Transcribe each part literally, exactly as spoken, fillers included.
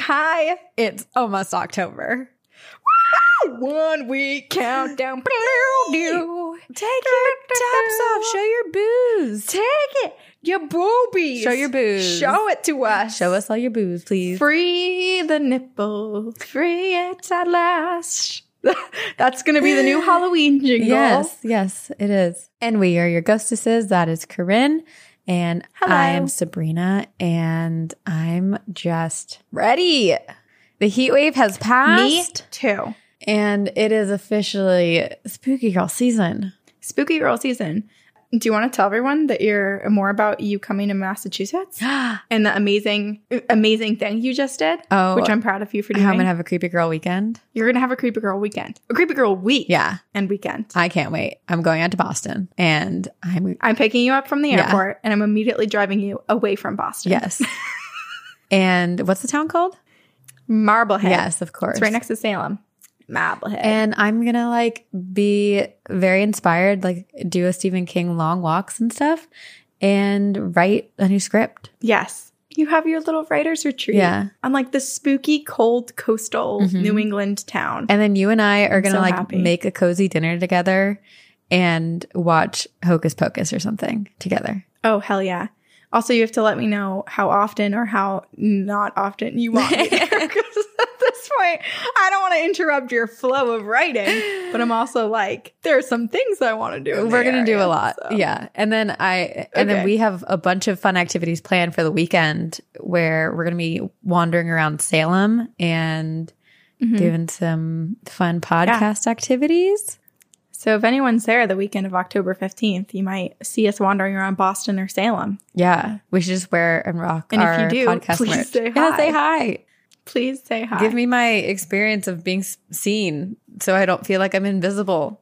Hi. It's almost October. One week countdown. Take your tops off. Show your booze. Take it. Your boobies. Show your booze. Show it to us. Show us all your booze, please. Free the nipple. Free it at last. That's going to be the new Halloween jingle. Yes, yes, it is. And we are your ghostesses. That is Corinne. And Hello. I am Sabrina. And I'm just ready. The heat wave has passed. Me too. And it is officially spooky girl season. Spooky girl season. Do you want to tell everyone that you're more about you coming to Massachusetts and the amazing, amazing thing you just did? Oh, which I'm proud of you for doing. I'm going to have a creepy girl weekend. You're going to have a creepy girl weekend, a creepy girl week. Yeah. And weekend. I can't wait. I'm going out to Boston and I'm. I'm picking you up from the Yeah. airport and I'm immediately driving you away from Boston. Yes. And what's the town called? Marblehead. Yes, of course. It's right next to Salem. Marblehead. And I'm going to like be very inspired, like do a Stephen King long walks and stuff and write a new script. Yes. You have your little writer's retreat. Yeah. On like the spooky, cold, coastal Mhm. New England town. And then you and I are I'm going to so like happy. make a cozy dinner together and watch Hocus Pocus or something together. Oh, hell yeah. Also, you have to let me know how often or how not often you want me there. Because at this point, I don't want to interrupt your flow of writing. But I'm also like, there are some things I want to do. in We're the going to do area, a lot. so. Yeah. And then I, and Okay. then we have a bunch of fun activities planned for the weekend where we're going to be wandering around Salem and Mhm. doing some fun podcast activities. So if anyone's there the weekend of October fifteenth, you might see us wandering around Boston or Salem. Yeah. We should just wear and rock And if our you do, podcast please merch. say Yeah, hi. say hi. Please say hi. Give me my experience of being s- seen so I don't feel like I'm invisible.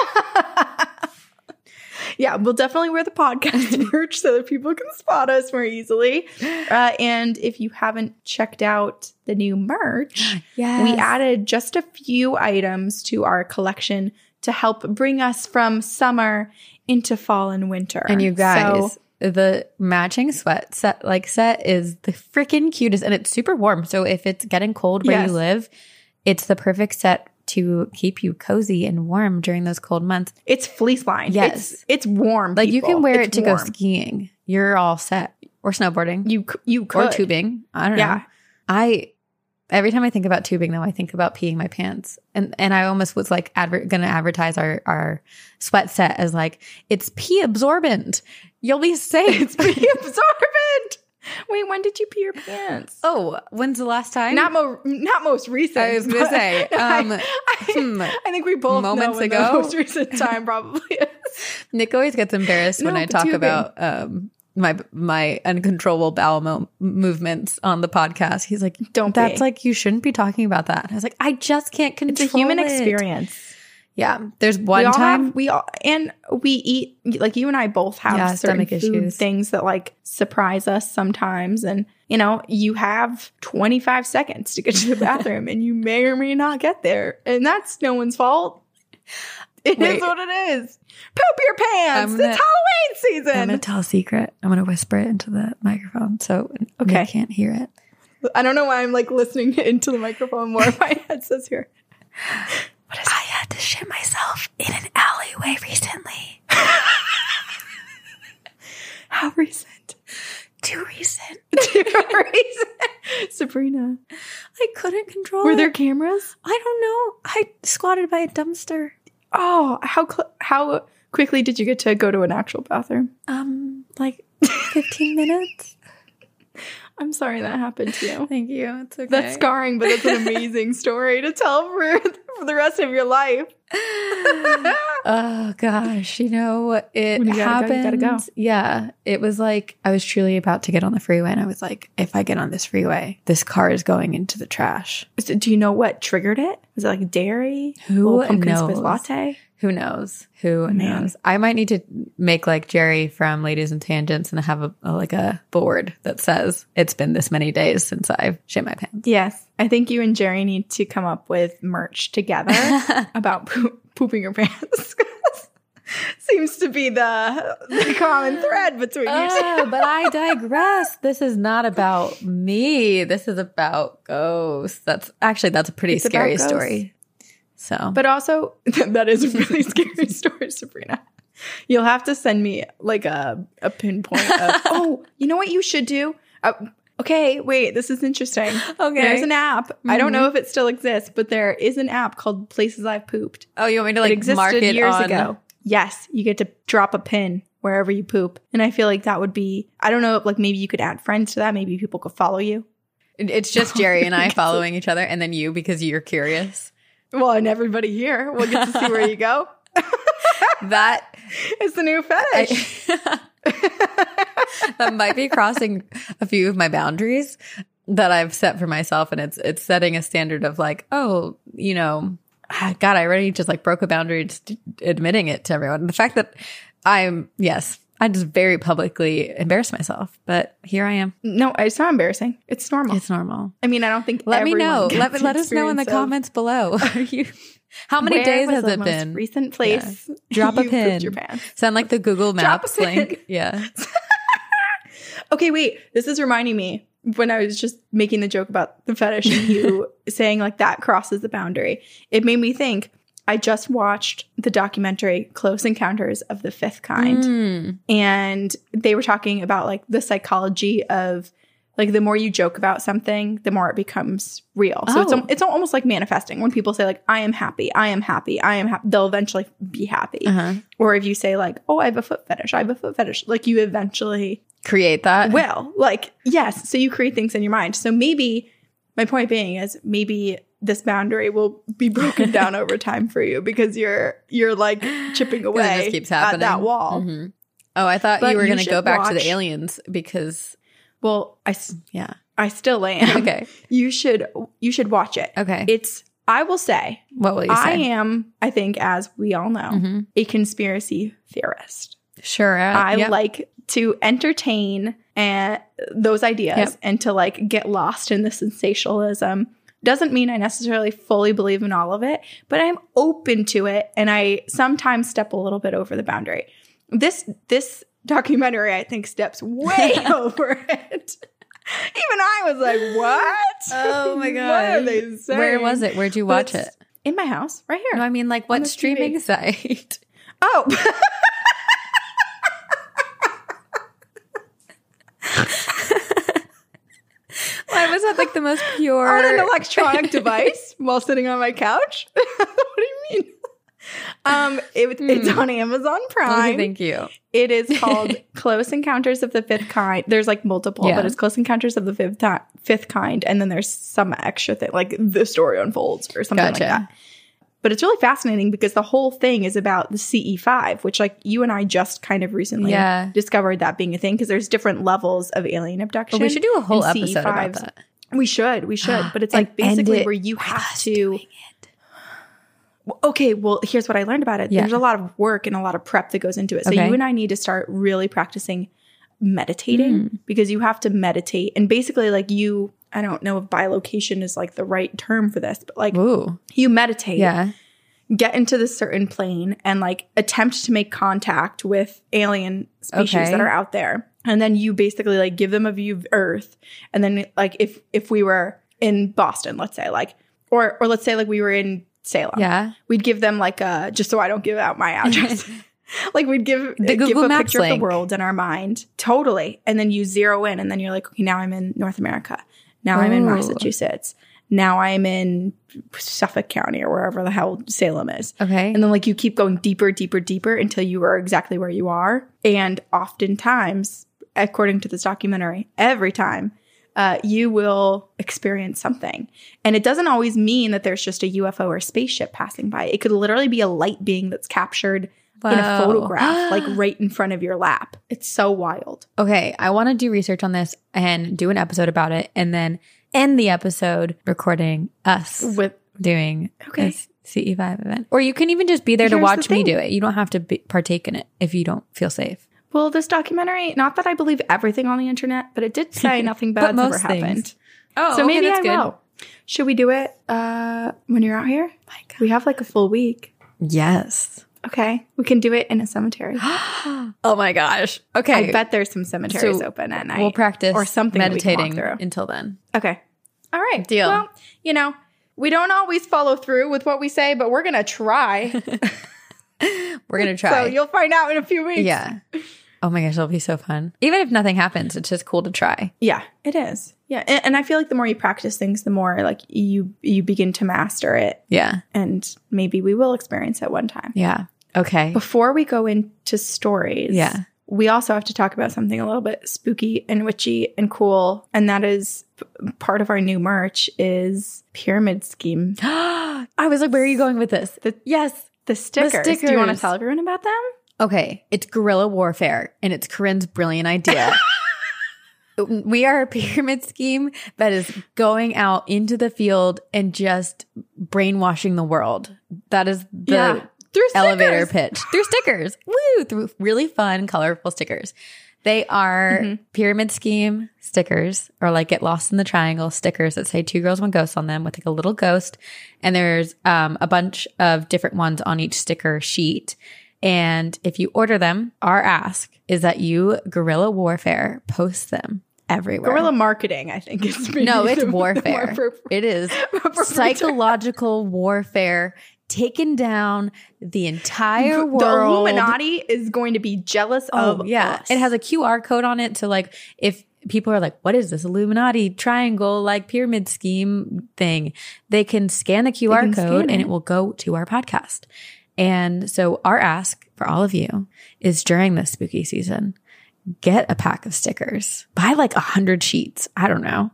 Yeah, we'll definitely wear the podcast merch so that people can spot us more easily. Uh, and if you haven't checked out the new merch, Yes. we added just a few items to our collection to help bring us from summer into fall and winter. And you guys, So, the matching sweat set like set is the freaking cutest and it's super warm. So if it's getting cold where Yes. you live, it's the perfect set to keep you cozy and warm during those cold months. it's fleece lined. Yes. It's, it's warm. Like you people. can wear It's it to go warm. skiing. You're all set. Or snowboarding. You, c- you could. or tubing. I don't know. Yeah. I every time I think about tubing though, I think about peeing my pants. And and I almost was like adver- going to advertise our our sweat set as like it's pee absorbent. You'll be safe. It's pretty absorbent. Wait, when did you pee your pants? Oh, when's the last time? Not mo- not most recent. I was gonna but say, um, I, hmm, I, I think we both moments know when ago. the most recent time probably is. Nick always gets embarrassed when No, I but talk tubing. about um my my uncontrollable bowel mo- movements on the podcast. He's like, Don't that's be. like you shouldn't be talking about that. And I was like, I just can't control It's a human it. experience. Yeah, there's We one all time. have, we all and we eat like you and I both have Yeah, certain stomach food issues. things that like surprise us sometimes, and you know you have twenty-five seconds to get to the bathroom, and you may or may not get there, and that's no one's fault. It Wait. is what it is. Poop your pants. I'm gonna- it's Halloween season. I'm gonna tell a secret. I'm gonna whisper it into the microphone so Okay. Nick can't hear it. I don't know why I'm like listening into the microphone more. My headset's here. What is I had to shit myself in an alleyway recently. How recent? Too recent. Too recent. Sabrina, I couldn't control were it. there cameras? I don't know. I squatted by a dumpster. Oh, how cl- how quickly did you get to go to an actual bathroom? Um, like fifteen minutes. I'm sorry that happened to you. Thank you. It's okay. That's scarring, but that's an amazing story to tell for, for the rest of your life. Oh gosh, you know it When you gotta go, you happened. gotta go. Yeah, it was like I was truly about to get on the freeway, and I was like, if I get on this freeway, this car is going into the trash. So do you know what triggered it? Was it like dairy? Who Little pumpkin spice knows? latte? Who knows? Who Man. knows? I might need to make like Jerry from Ladies and Tangents and have a, a like a board that says it's been this many days since I've shit my pants. Yes. I think you and Jerry need to come up with merch together about poo- pooping your pants. Seems seems to be the, the common thread between you two. Oh, but I digress. This is not about me. This is about ghosts. That's actually that's a pretty It's scary about story. So, But also, that is a really scary story, Sabrina. You'll have to send me like a, a pinpoint of, oh, you know what you should do? Uh, okay, wait, this is interesting. Okay. There's an app. Mm-hmm. I don't know if it still exists, but there is an app called Places I've Pooped. oh, you want me to It like existed mark it years on? ago. Yes, you get to drop a pin wherever you poop. And I feel like that would be, I don't know, like maybe you could add friends to that. Maybe people could follow you. It's just Jerry and I following each other, and then you because you're curious. Well, and everybody here will get to see where you go. That It's the new fetish. I, that might be crossing a few of my boundaries that I've set for myself, and it's it's setting a standard of like, oh, you know, God, I already just like broke a boundary just admitting it to everyone. The fact that I'm yes, I just very publicly embarrass myself, but here I am. No, it's not embarrassing. It's normal. It's normal. I mean, I don't think Let me everyone know. gets Let, the let us know in the experience of comments below. Are you, how many where days was has the it most been? recent place Drop a you pin. pooped your pants? Send like the Google Drop a Maps pin. link. Yeah. Okay, wait. This is reminding me when I was just making the joke about the fetish and you saying like that crosses the boundary. It made me think. I just watched the documentary Close Encounters of the Fifth Kind. Mm. And they were talking about like the psychology of like the more you joke about something, the more it becomes real. So it's Oh. al- it's almost like manifesting. When people say like, I am happy, I am happy, I am happy, they'll eventually be happy. Uh-huh. Or if you say like, oh, I have a foot fetish, I have a foot fetish, like you eventually Create that. will. Like, yes. So you create things in your mind. So maybe my point being is maybe this boundary will be broken down over time for you because you're you're like chipping away It just keeps happening. at that wall. Mm-hmm. Oh, I thought But you were you going to go should back to watch- the aliens because, Well, I, s- yeah. I still am. Okay. You should you should watch it. Okay. It's I will say What will you I say? am, I think, as we all know, Mhm. a conspiracy theorist. Sure. Uh, I yep. like to entertain and those ideas Yep. and to like get lost in the sensationalism. Doesn't mean I necessarily fully believe in all of it, but I'm open to it and I sometimes step a little bit over the boundary. This this documentary I think steps way over it. Even I was like, what? Oh my God. What are they saying? Where was it? Where'd you watch But it? in my house, right here. No, I mean, like, On what the T V. streaming site? Oh. Why was that like the most pure? On an electronic device while sitting on my couch. What do you mean? Um, it, it's on Amazon Prime. Okay, thank you. It is called Close Encounters of the Fifth Kind. There's like multiple, Yeah. but it's Close Encounters of the Fifth, ti- Fifth Kind, and then there's some extra thing, like the story unfolds or something Gotcha. like that. But it's really fascinating because the whole thing is about the C E five, which like you and I just kind of recently Yeah. discovered that being a thing because there's different levels of alien abduction. But we should do a whole and episode about C E fives. that. We should, we should. But it's And like end basically it where you with have us to. doing it. Okay, well, here's what I learned about it. Yeah. There's a lot of work and a lot of prep that goes into it. So Okay. you and I need to start really practicing meditating Mm. because you have to meditate. And basically, like you, I don't know if bilocation is like the right term for this, but like Ooh. you meditate, Yeah. get into this certain plane and like attempt to make contact with alien species Okay. that are out there. And then you basically like give them a view of Earth. And then like if if we were in Boston, let's say, like, or or let's say like we were in Salem. Yeah. We'd give them like a, just so I don't give out my address. Like we'd give, The give Google a Maps picture of link. the world in our mind. Totally. And then you zero in and then you're like, okay, now I'm in North America. Now I'm in Ooh. Massachusetts. Now I'm in Suffolk County or wherever the hell Salem is. Okay. And then like you keep going deeper, deeper, deeper until you are exactly where you are. And oftentimes, according to this documentary, every time uh, you will experience something. And it doesn't always mean that there's just a U F O or spaceship passing by. It could literally be a light being that's captured in a Whoa. photograph, like right in front of your lap. It's so wild. Okay, I want to do research on this and do an episode about it, and then end the episode recording us With doing Okay. a C E five event. Or you can even just be there to Here's the watch me thing. do it. You don't have to be, partake in it if you don't feel safe. Well, this documentary, not that I believe everything on the internet, but it did say nothing But bad's ever most things. happened. Oh, So okay, maybe that's I good. will. Should we do it uh, when you're out here? My God. We have like a full week. Yes. Okay. We can do it in a cemetery. Oh my gosh. Okay. I bet there's some cemeteries So open at night. We'll practice or something that we can walk meditating through. until then. Okay. All right. Deal. Well, you know, we don't always follow through with what we say, but we're going to try. We're going to try. So you'll find out in a few weeks. Yeah. Oh my gosh, it'll be so fun. Even if nothing happens, it's just cool to try. Yeah, it is. Yeah. And, and I feel like the more you practice things, the more like you you begin to master it. Yeah. And maybe we will experience it one time. Yeah. Okay. Before we go into stories, Yeah. we also have to talk about something a little bit spooky and witchy and cool. And that is p- part of our new merch is Pyramid Scheme. I was like, where are you going with this? The, Yes. the stickers. stickers. Do you want to tell everyone about them? Okay. It's guerrilla warfare, and it's Corinne's brilliant idea. We are a pyramid scheme that is going out into the field and just brainwashing the world. That is the Yeah. Through stickers. elevator pitch. Through stickers. Woo! Through really fun, colorful stickers. They are Mm-hmm. pyramid scheme stickers, or like get lost in the triangle stickers that say two girls, one ghost on them with like a little ghost. And there's um, a bunch of different ones on each sticker sheet. And if you order them, our ask is that you guerrilla warfare post them everywhere. Guerrilla marketing, I think is maybe No, it's the- the more warfare. appropriate- It is appropriate psychological warfare, taking down the entire The world. Illuminati is going to be jealous Oh, of yeah. us. It has a Q R code on it to like, if people are like, what is this Illuminati triangle, like pyramid scheme thing? They can scan the Q R can scan code and it. it will go to our podcast. And so our ask for all of you is during this spooky season, get a pack of stickers, buy like a hundred sheets. I don't know.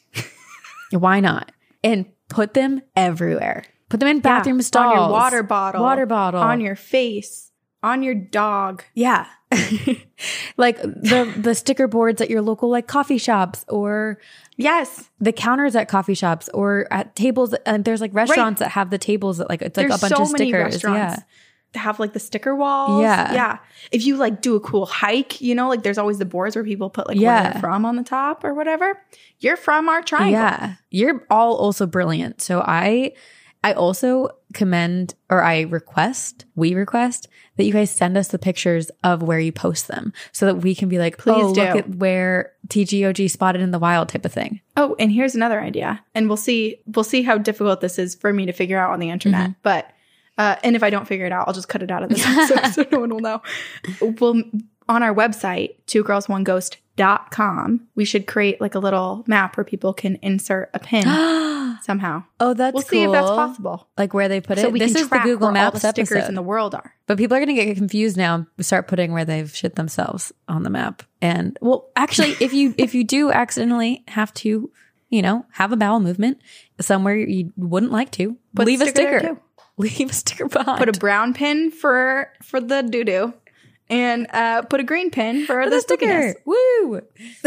Why not? And put them everywhere. Put them in bathroom Yeah, stalls. on your water bottle, Water bottle. on your face, on your dog. Yeah. Like the the sticker boards at your local like coffee shops, or Yes, the counters at coffee shops, or at tables. And there's like restaurants that have the tables that like it's like there's a bunch so of many stickers. restaurants Yeah. that have like the sticker walls. Yeah. yeah. If you like do a cool hike, you know, like there's always the boards where people put like where Yeah. they're from on the top or whatever. You're from our triangle. Yeah. You're all also brilliant. So I I also commend, or I request, we request that you guys send us the pictures of where you post them so that we can be like, Please oh, do. look at where T G O G spotted in the wild type of thing. Oh, and here's another idea. And we'll see we'll see how difficult this is for me to figure out on the internet. Mm-hmm. But uh and if I don't figure it out, I'll just cut it out of this episode so no one will know. We'll on our website, two girls one ghost dot com, we should create like a little map where people can insert a pin somehow. Oh, that's We'll see if that's cool. possible. Like where they put it. So we this can is the track Google where Maps all the stickers episode. in the world are. But people are going to get confused now and start putting where they've shit themselves on the map. And well, actually, if you if you do accidentally have to, you know, have a bowel movement somewhere you wouldn't like to, Put leave a sticker there, sticker. too. Leave a sticker behind. Put a brown pin for for the doo doo, and uh, put a green pin for, For the the sticker. spookiness. Woo!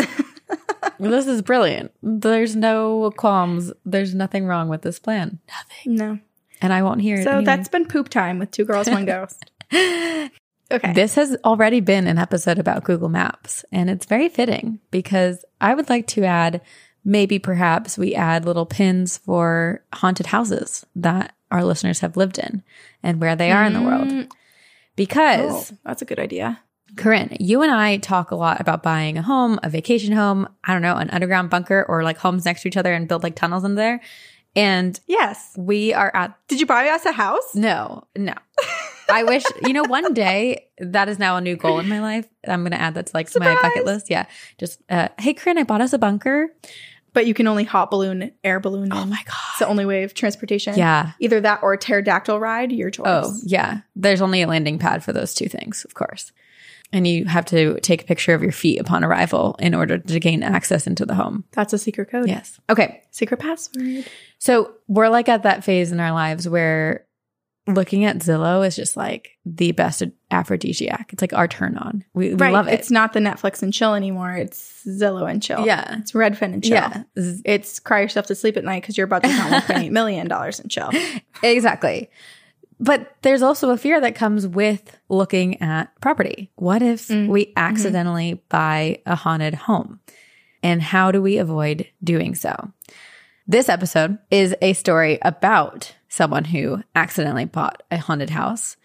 This is brilliant. There's no qualms. There's nothing wrong with this plan. Nothing. No. And I won't hear it. So anyway. that's been poop time with two girls, one ghost. Okay. This has already been an episode about Google Maps, and it's very fitting because I would like to add, maybe perhaps we add little pins for haunted houses that our listeners have lived in and where they are in the world. Because, Oh, that's a good idea. Corinne, you and I talk a lot about buying a home, a vacation home, I don't know, an underground bunker, or like homes next to each other and build like tunnels in there. And Yes. we are at Did you buy us a house? No, no. I wish, you know, one day that is now a new goal in my life. I'm going to add that to like my Surprise! bucket list. Yeah. Just, uh, hey, Corinne, I bought us a bunker. But you can only hot balloon, air balloon. Oh in. my God. It's the only way of transportation. Yeah. Either that or a pterodactyl ride, your choice. Oh, yeah. There's only a landing pad for those two things, of course. And you have to take a picture of your feet upon arrival in order to gain access into the home. That's a secret code. Yes. Okay. Secret password. So we're like at that phase in our lives where looking at Zillow is just like the best aphrodisiac. It's like our turn on. We, we right. love it. It's not the Netflix and chill anymore. It's Zillow and chill. Yeah. It's Redfin and chill. Yeah. Z- It's cry yourself to sleep at night because your budget's not one point eight million dollars in chill. Exactly. But there's also a fear that comes with looking at property. What if Mm. we accidentally mm-hmm. buy a haunted home? And how do we avoid doing so? This episode is a story about someone who accidentally bought a haunted house.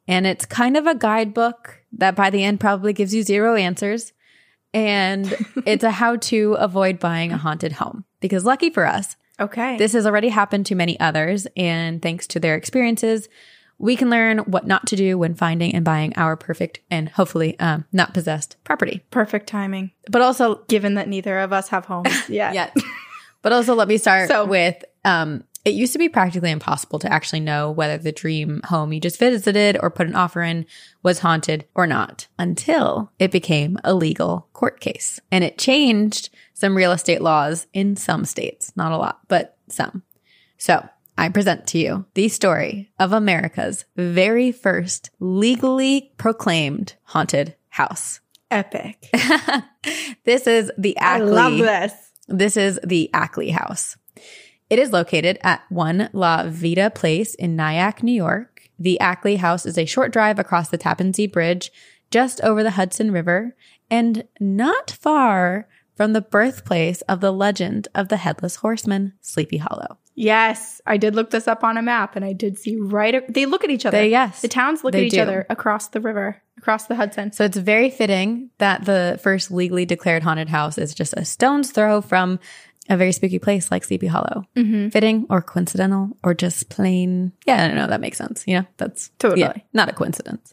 And it's kind of a guidebook that by the end probably gives you zero answers. And it's a how to avoid buying a haunted home. Because lucky for us, Okay. this has already happened to many others. And thanks to their experiences, we can learn what not to do when finding and buying our perfect and hopefully um, not possessed property. Perfect timing. But also, Given that neither of us have homes yet. yeah. But also, let me start So- with um, it used to be practically impossible to actually know whether the dream home you just visited or put an offer in was haunted or not until it became a legal court case. And it changed some real estate laws in some states. Not a lot, but some. So I present to you the story of America's very first legally proclaimed haunted house. Epic. This is the Ackley. I love this. This is the Ackley House. It is located at One La Vida Place in Nyack, New York. The Ackley House is a short drive across the Tappan Zee Bridge, just over the Hudson River, and not far from the birthplace of the legend of the Headless Horseman, Sleepy Hollow. Yes, I did look this up on a map, and I did see right. A- they look at each other. They, yes, the towns look they at each do. other across the river, across the Hudson. So it's very fitting that the first legally declared haunted house is just a stone's throw from a very spooky place like Sleepy Hollow. Mm-hmm. Fitting or coincidental or just plain. Yeah, I don't know. That makes sense. You know, that's Totally. yeah, not a coincidence.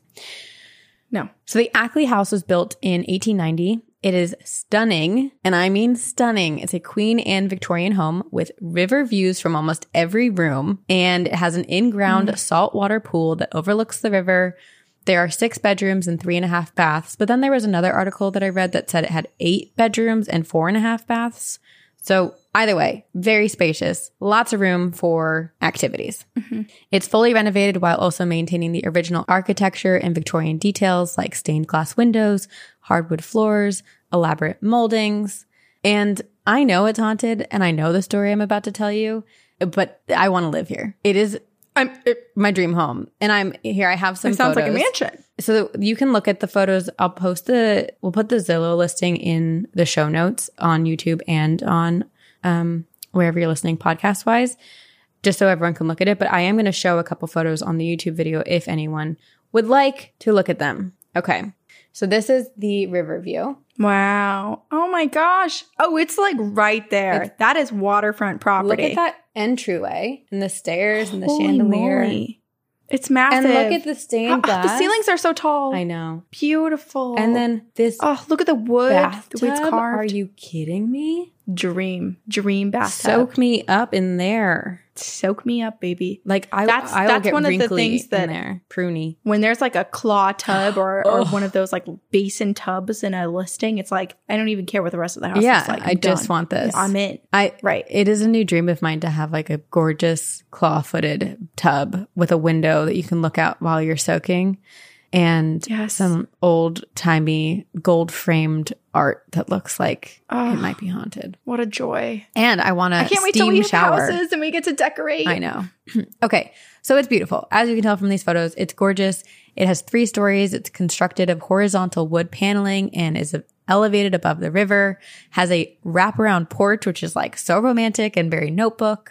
No. So the Ackley House was built in eighteen ninety. It is stunning, and I mean stunning. It's a Queen Anne Victorian home with river views from almost every room, and it has an in-ground Mm. saltwater pool that overlooks the river. There are six bedrooms and three and a half baths, but then there was another article that I read that said it had eight bedrooms and four and a half baths. So either way, very spacious, lots of room for activities. Mm-hmm. It's fully renovated while also maintaining the original architecture and Victorian details like stained glass windows, hardwood floors, elaborate moldings. And I know it's haunted and I know the story I'm about to tell you, but I want to live here. It is I'm, it, my dream home. And I'm here. I have some it sounds photos. like a mansion. So you can look at the photos. I'll post the, we'll put the Zillow listing in the show notes on YouTube and on um, wherever you're listening podcast wise, just so everyone can look at it. But I am going to show a couple photos on the YouTube video if anyone would like to look at them. Okay. So this is the river view. Wow. Oh my gosh. Oh, it's like right there. It's- that is waterfront property. Look at that entryway and the stairs and the Holy chandelier. moly. It's massive. And look at the stained How- glass. The ceilings are so tall. I know. Beautiful. And then this oh, look at the wood. bathtub. The way it's carved. Are you kidding me? Dream. Dream bathtub. Soak me up in there. Soak me up, baby. Like I, That's- I will that's get one of the wrinkly things that- in there, pruny. When there's like a claw tub or, or Ugh. one of those like basin tubs in a listing, it's like, I don't even care what the rest of the house Yeah, is like. I I'm just done. want this. I'm in. I Right. It is a new dream of mine to have like a gorgeous claw-footed tub with a window that you can look out while you're soaking, and Yes. some old-timey gold-framed art that looks like Oh. it might be haunted. What a joy. And I want to I can't wait till steam we have shower. houses and we get to decorate. I know. Okay. So it's beautiful. As you can tell from these photos, it's gorgeous. It has three stories. It's constructed of horizontal wood paneling and is elevated above the river, has a wraparound porch, which is like so romantic and very Notebook.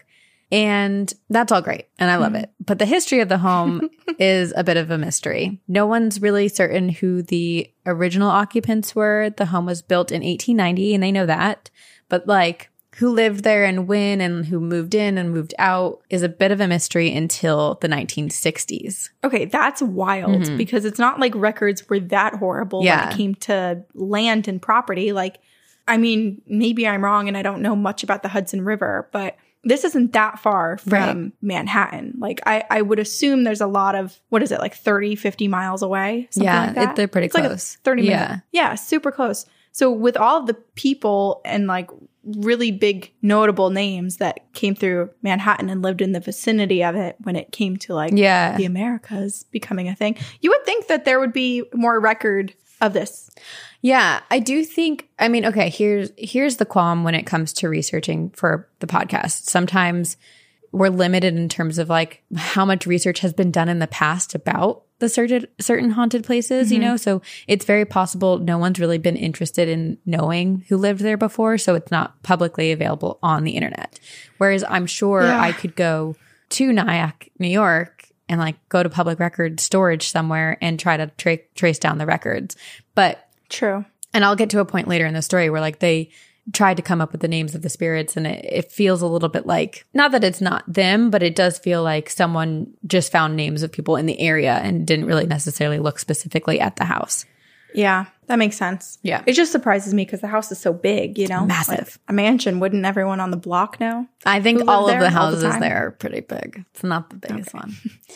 And that's all great. And I love Mm-hmm. it. But the history of the home is a bit of a mystery. No one's really certain who the original occupants were. The home was built in eighteen ninety and they know that. But like who lived there and when and who moved in and moved out is a bit of a mystery until the nineteen sixties. Okay, that's wild Mhm. because it's not like records were that horrible when Yeah. it came to land and property. Like, I mean, maybe I'm wrong and I don't know much about the Hudson River, but this isn't that far from Right. Manhattan. Like, I, I would assume there's a lot of, what is it, like thirty, fifty miles away? Something Yeah, like that? it- they're pretty It's like a close. thirty minute. Yeah. Yeah, super close. So with all of the people and like really big notable names that came through Manhattan and lived in the vicinity of it when it came to like Yeah. the Americas becoming a thing, you would think that there would be more record of this. Yeah, I do think, I mean, okay, here's here's the qualm when it comes to researching for the podcast. Sometimes we're limited in terms of like how much research has been done in the past about the certain certain haunted places, you Mhm. know? So it's very possible no one's really been interested in knowing who lived there before, so it's not publicly available on the internet. Whereas I'm sure Yeah. I could go to Nyack, New York, and like go to public record storage somewhere and try to tra- trace down the records. But true. And I'll get to a point later in the story where like they tried to come up with the names of the spirits, and it, it feels a little bit like, not that it's not them, but it does feel like someone just found names of people in the area and didn't really necessarily look specifically at the house. Yeah, that makes sense. Yeah. It just surprises me because the house is so big, you know? Massive. Like a mansion. Wouldn't everyone on the block know? I think Who all lived of there the all the houses time? there are pretty big. It's not the biggest Okay. one.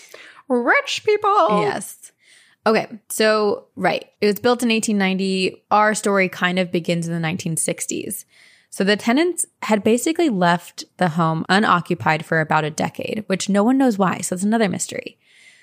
Rich people. Yes. Okay, so right. It was built in eighteen ninety. Our story kind of begins in the nineteen sixties. So the tenants had basically left the home unoccupied for about a decade, which no one knows why. So it's another mystery.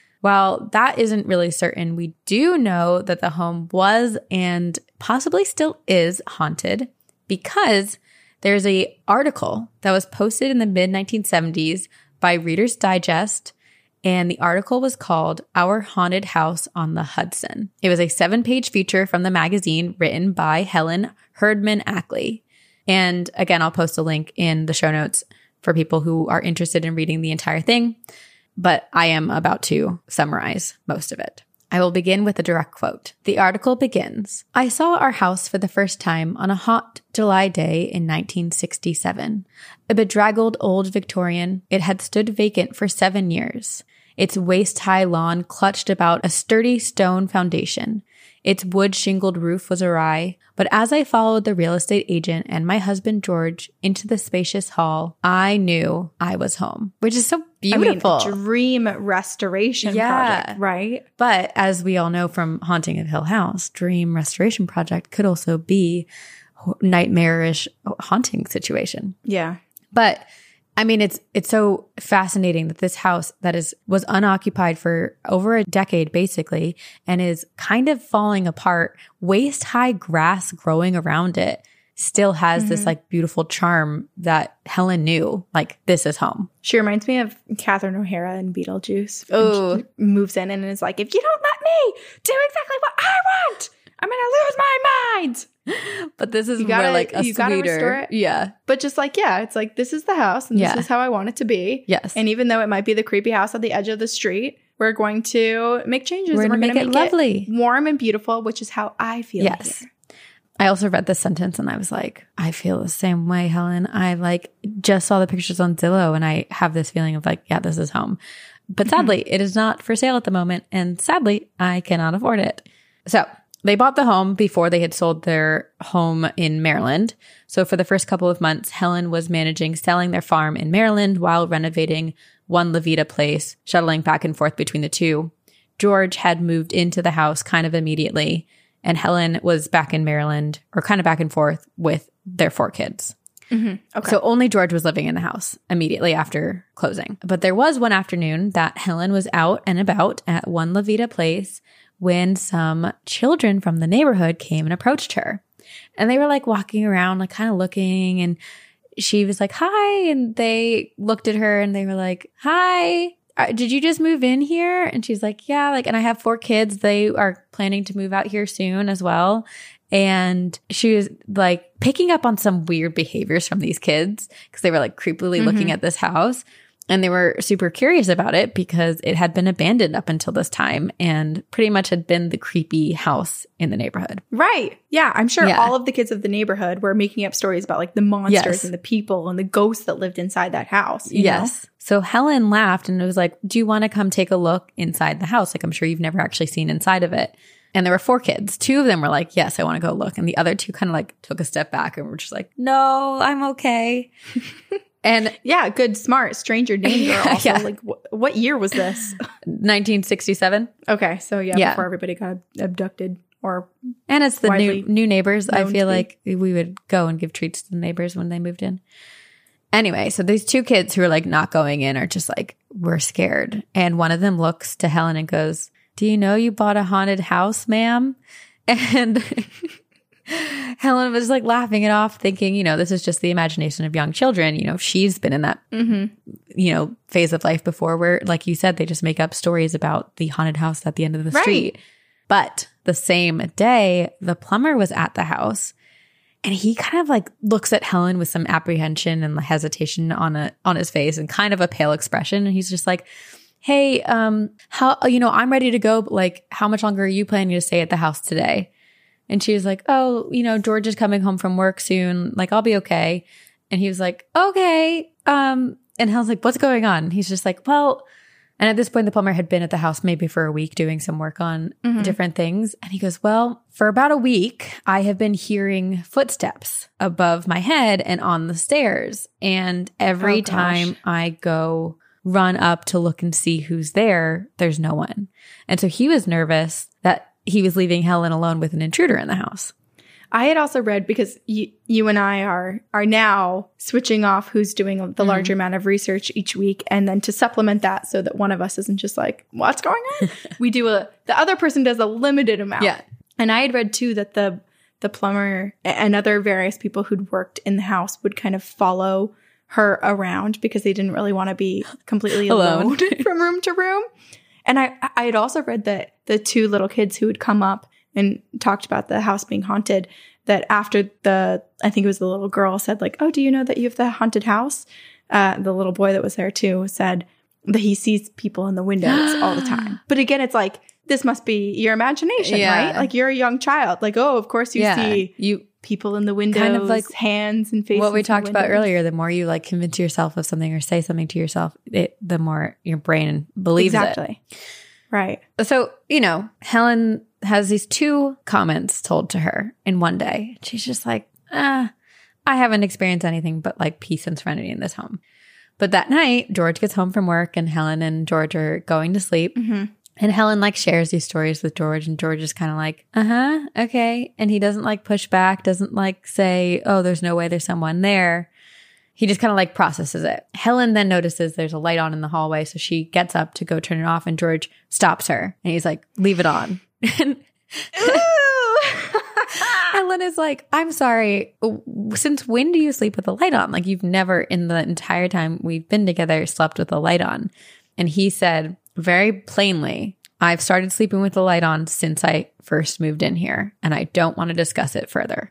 While that isn't really certain, we do know that the home was and possibly still is haunted because there's a article that was posted in the mid nineteen seventies by Reader's Digest, and the article was called Our Haunted House on the Hudson. It was a seven-page feature from the magazine written by Helen Herdman Ackley. And again, I'll post a link in the show notes for people who are interested in reading the entire thing, but I am about to summarize most of it. I will begin with a direct quote. The article begins, I saw our house for the first time on a hot July day in nineteen sixty-seven. A bedraggled old Victorian, it had stood vacant for seven years. Its waist-high lawn clutched about a sturdy stone foundation. Its wood-shingled roof was awry, but as I followed the real estate agent and my husband George into the spacious hall, I knew I was home, which is so beautiful. I mean, dream restoration Yeah. project, right? But as we all know from Haunting of Hill House, dream restoration project could also be nightmarish haunting situation. Yeah. But I mean, it's it's so fascinating that this house that is was unoccupied for over a decade, basically, and is kind of falling apart, waist-high grass growing around it, still has mm-hmm. this like beautiful charm that Helen knew, like, this is home. She reminds me of Catherine O'Hara in Beetlejuice. Oh. She moves in and is like, if you don't let me do exactly what I want, I'm going to lose my mind. But this is You gotta- more like a you gotta sweeter. restore it. Yeah. But just like, yeah, it's like, this is the house and Yeah. this is how I want it to be. Yes. And even though it might be the creepy house at the edge of the street, we're going to make changes. We're and gonna we're make going to it make lovely. it warm and beautiful, which is how I feel Yes. here. I also read this sentence and I was like, I feel the same way, Helen. I like just saw the pictures on Zillow and I have this feeling of like, yeah, this is home. But sadly, mm-hmm. it is not for sale at the moment. And sadly, I cannot afford it. So they bought the home before they had sold their home in Maryland. So for the first couple of months, Helen was managing selling their farm in Maryland while renovating One La Vida Place, shuttling back and forth between the two. George had moved into the house kind of immediately, and Helen was back in Maryland, or kind of back and forth with their four kids. Mm-hmm. Okay. So only George was living in the house immediately after closing. But there was one afternoon that Helen was out and about at One La Vida Place when some children from the neighborhood came and approached her. And they were like walking around, like kind of looking, and she was like, hi. And they looked at her and they were like, hi, uh, did you just move in here? And she's like, yeah, like, and I have four kids. They are planning to move out here soon as well. And she was like picking up on some weird behaviors from these kids because they were like creepily mm-hmm. looking at this house. And they were super curious about it because it had been abandoned up until this time and pretty much had been the creepy house in the neighborhood. Right. Yeah. I'm sure Yeah. all of the kids of the neighborhood were making up stories about like the monsters Yes. and the people and the ghosts that lived inside that house. you Yes. know? So Helen laughed and was like, do you want to come take a look inside the house? Like, I'm sure you've never actually seen inside of it. And there were four kids. Two of them were like, yes, I want to go look. And the other two kind of like took a step back and were just like, no, I'm okay. And Yeah. Good, smart, stranger danger. Yeah, Also, yeah. like wh- what year was this? nineteen sixty-seven. Okay. So yeah, Yeah. before everybody got abducted or And it's the new Widely new neighbors. I known feel to be. like we would go and give treats to the neighbors when they moved in. Anyway, so these two kids who are like not going in are just like, we're scared. And one of them looks to Helen and goes, do you know you bought a haunted house, ma'am? And Helen was like laughing it off, thinking, you know, this is just the imagination of young children. You know, she's been in that, mm-hmm. you know, phase of life before where, like you said, they just make up stories about the haunted house at the end of the Right. street. But the same day, the plumber was at the house and he kind of like looks at Helen with some apprehension and hesitation on a on his face and kind of a pale expression. And he's just like, hey, um, how, you know, I'm ready to go, but like, how much longer are you planning to stay at the house today? And she was like, oh, you know, George is coming home from work soon. Like, I'll be okay. And he was like, okay. Um, and Helen's like, what's going on? And he's just like, well, and at this point, the plumber had been at the house maybe for a week doing some work on mm-hmm. different things. And he goes, well, for about a week, I have been hearing footsteps above my head and on the stairs. And every oh, time I go run up to look and see who's there, there's no one. And so he was nervous that he was leaving Helen alone with an intruder in the house. I had also read, because you, you and I are are now switching off who's doing the mm-hmm. larger amount of research each week, and then to supplement that so that one of us isn't just like, what's going on? we do a, the other person does a limited amount. Yeah. And I had read too that the the plumber and other various people who'd worked in the house would kind of follow her around because they didn't really want to be completely alone, alone from room to room. And I I had also read that the two little kids who would come up and talked about the house being haunted, that after the, I think it was the little girl said like, oh, do you know that you have the haunted house? Uh, the little boy that was there too said that he sees people in the windows all the time. But again, it's like, this must be your imagination, yeah. right? Like you're a young child. Like, oh, of course you yeah. see you people in the windows, kind of like hands and faces. What we talked about earlier, the more you like convince yourself of something or say something to yourself, it, the more your brain believes exactly. it. Exactly. Right. So, you know, Helen has these two comments told to her in one day. She's just like, ah, I haven't experienced anything but like peace and serenity in this home. But that night, George gets home from work and Helen and George are going to sleep. Mm-hmm. And Helen like shares these stories with George, and George is kind of like, uh-huh, okay. And he doesn't like push back, doesn't like say, oh, there's no way there's someone there. He just kind of like processes it. Helen then notices there's a light on in the hallway. So she gets up to go turn it off, and George stops her and he's like, leave it on. And Helen is like, I'm sorry. Since when do you sleep with the light on? Like you've never in the entire time we've been together slept with the light on. And he said very plainly, I've started sleeping with the light on since I first moved in here, and I don't want to discuss it further.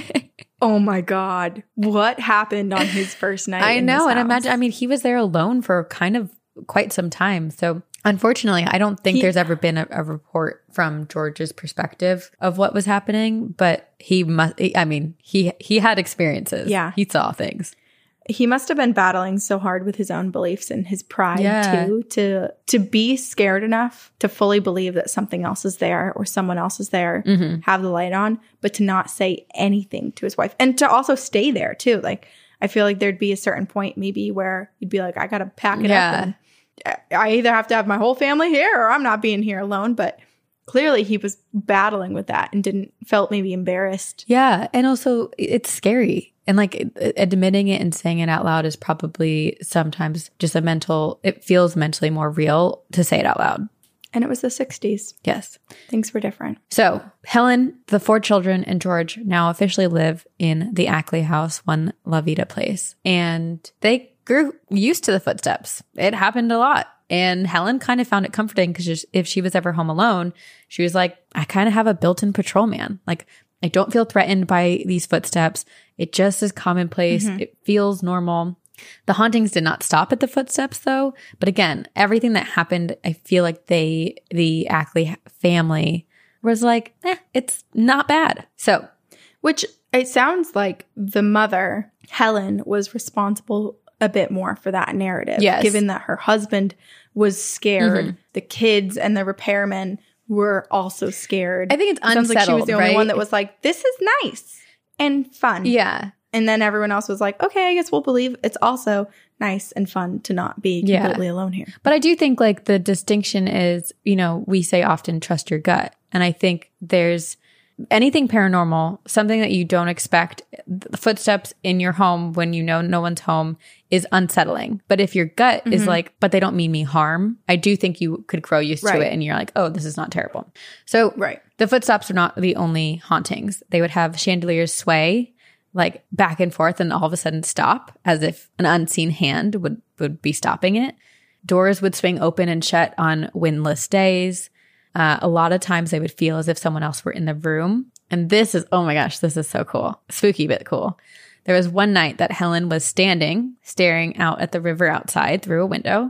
Oh my God. What happened on his first night? I know. And imagine, I mean, he was there alone for kind of quite some time. So unfortunately, I don't think he, there's ever been a, a report from George's perspective of what was happening, but he must, I mean, he, he had experiences. Yeah. He saw things. He must have been battling so hard with his own beliefs and his pride yeah. too, to to be scared enough to fully believe that something else is there or someone else is there, mm-hmm. have the light on, but to not say anything to his wife, and to also stay there too. Like, I feel like there'd be a certain point maybe where you'd be like, I got to pack it yeah. up. And I either have to have my whole family here or I'm not being here alone. But clearly he was battling with that and didn't felt maybe embarrassed. Yeah. And also it's scary. And like admitting it and saying it out loud is probably sometimes just a mental, it feels mentally more real to say it out loud. And it was the sixties. Yes. Things were different. So Helen, the four children, and George now officially live in the Ackley house, one La Vida place. And they grew used to the footsteps. It happened a lot. And Helen kind of found it comforting because if she was ever home alone, she was like, I kind of have a built-in patrolman. Like, I don't feel threatened by these footsteps. It just is commonplace. Mm-hmm. It feels normal. The hauntings did not stop at the footsteps though. But again, everything that happened, I feel like they, the Ackley family was like, eh, it's not bad. So, which it sounds like the mother, Helen, was responsible a bit more for that narrative. Yes. Given that her husband was scared, mm-hmm. the kids and the repairmen were also scared. I think it's unsettled, it sounds like she was the only right? one that was like, this is nice and fun. Yeah. And then everyone else was like, okay, I guess we'll believe it's also nice and fun to not be completely yeah. alone here. But I do think like the distinction is, you know, we say often trust your gut. And I think there's anything paranormal, something that you don't expect, the footsteps in your home when you know no one's home is unsettling. But if your gut mm-hmm. is like, but they don't mean me harm, I do think you could grow used right. to it and you're like, oh, this is not terrible. So right. the footsteps are not the only hauntings. They would have chandeliers sway like back and forth and all of a sudden stop as if an unseen hand would, would be stopping it. Doors would swing open and shut on windless days. Uh, a lot of times they would feel as if someone else were in the room. And this is, oh my gosh, this is so cool. Spooky, but cool. There was one night that Helen was standing, staring out at the river outside through a window